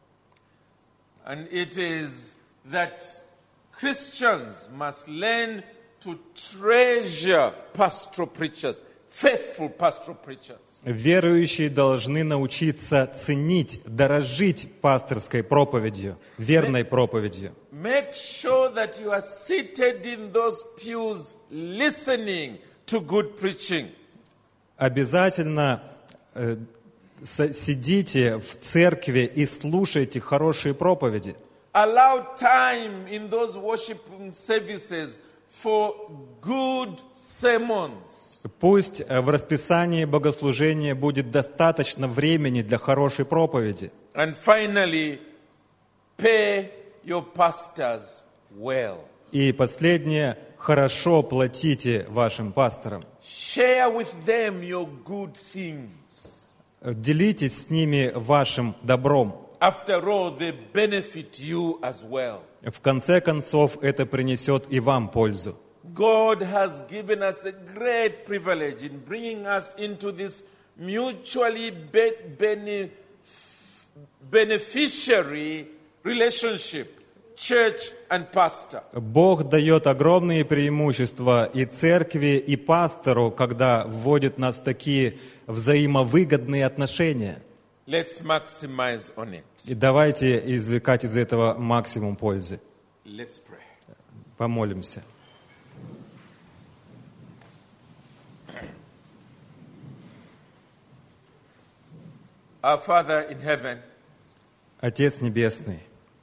And it is that Christians must learn to treasure pastoral preachers, faithful pastoral preachers. Верующие должны научиться ценить, дорожить пасторской проповедью, верной проповедью. Make sure that you are seated in those pews listening to good preaching. Обязательно сидите в церкви и слушайте хорошие проповеди. Allow time in those worship services for good sermons. Пусть в расписании богослужения будет достаточно времени для хорошей проповеди. And finally, pay your pastors well. И последнее, хорошо платите вашим пасторам. Share with them your good things. Делитесь с ними вашим добром. After all, they benefit you as well. В конце концов, это принесет и вам пользу. God has given us a great privilege in bringing us into this mutually beneficiary relationship, church and pastor. Бог дает огромные преимущества и церкви, и пастору, когда вводит нас в такие взаимовыгодные отношения. Let's maximize on it. И давайте извлекать из этого максимум пользы. Let's pray. Помолимся. Our Father in heaven, Отец Небесный,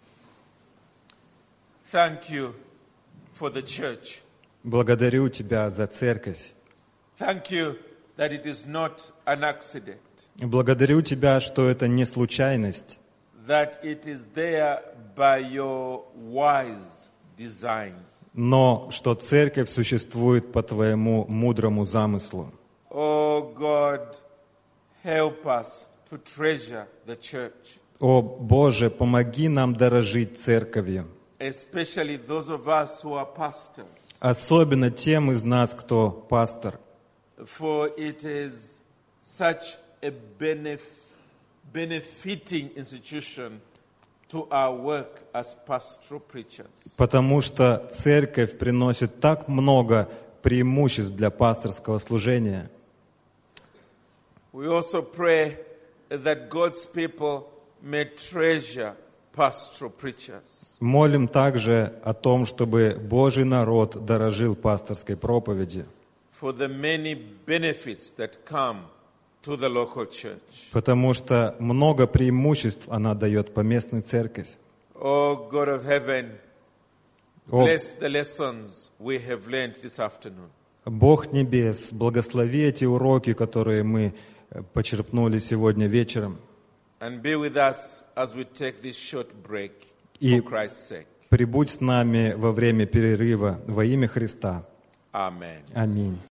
thank you for the church. благодарю Тебя за церковь. Thank you that it is not an accident, Благодарю Тебя, что это не случайность, that it is there by your wise design. но что церковь существует по Твоему мудрому замыслу. Oh God, help us to treasure the church, О Боже, помоги нам дорожить церковью, especially those of us who are pastors. особенно тем из нас, кто пастор. For it is such a benefiting institution to our work as pastoral preachers. Потому что церковь приносит так много преимуществ для пасторского служения. We also pray that God's people may treasure pastoral preachers. Молим также о том, чтобы Божий народ дорожил пасторской проповедью, For the many benefits that come to the local church. потому что много преимуществ она дает поместной церкви. Oh God of heaven, О, bless the lessons we have learned this afternoon. Бог небес, благослови эти уроки, которые мы почерпнули сегодня вечером, And be with us as we take this short break И- for Christ's sake. прибудь с нами во время перерыва во имя Христа. Amen. Аминь.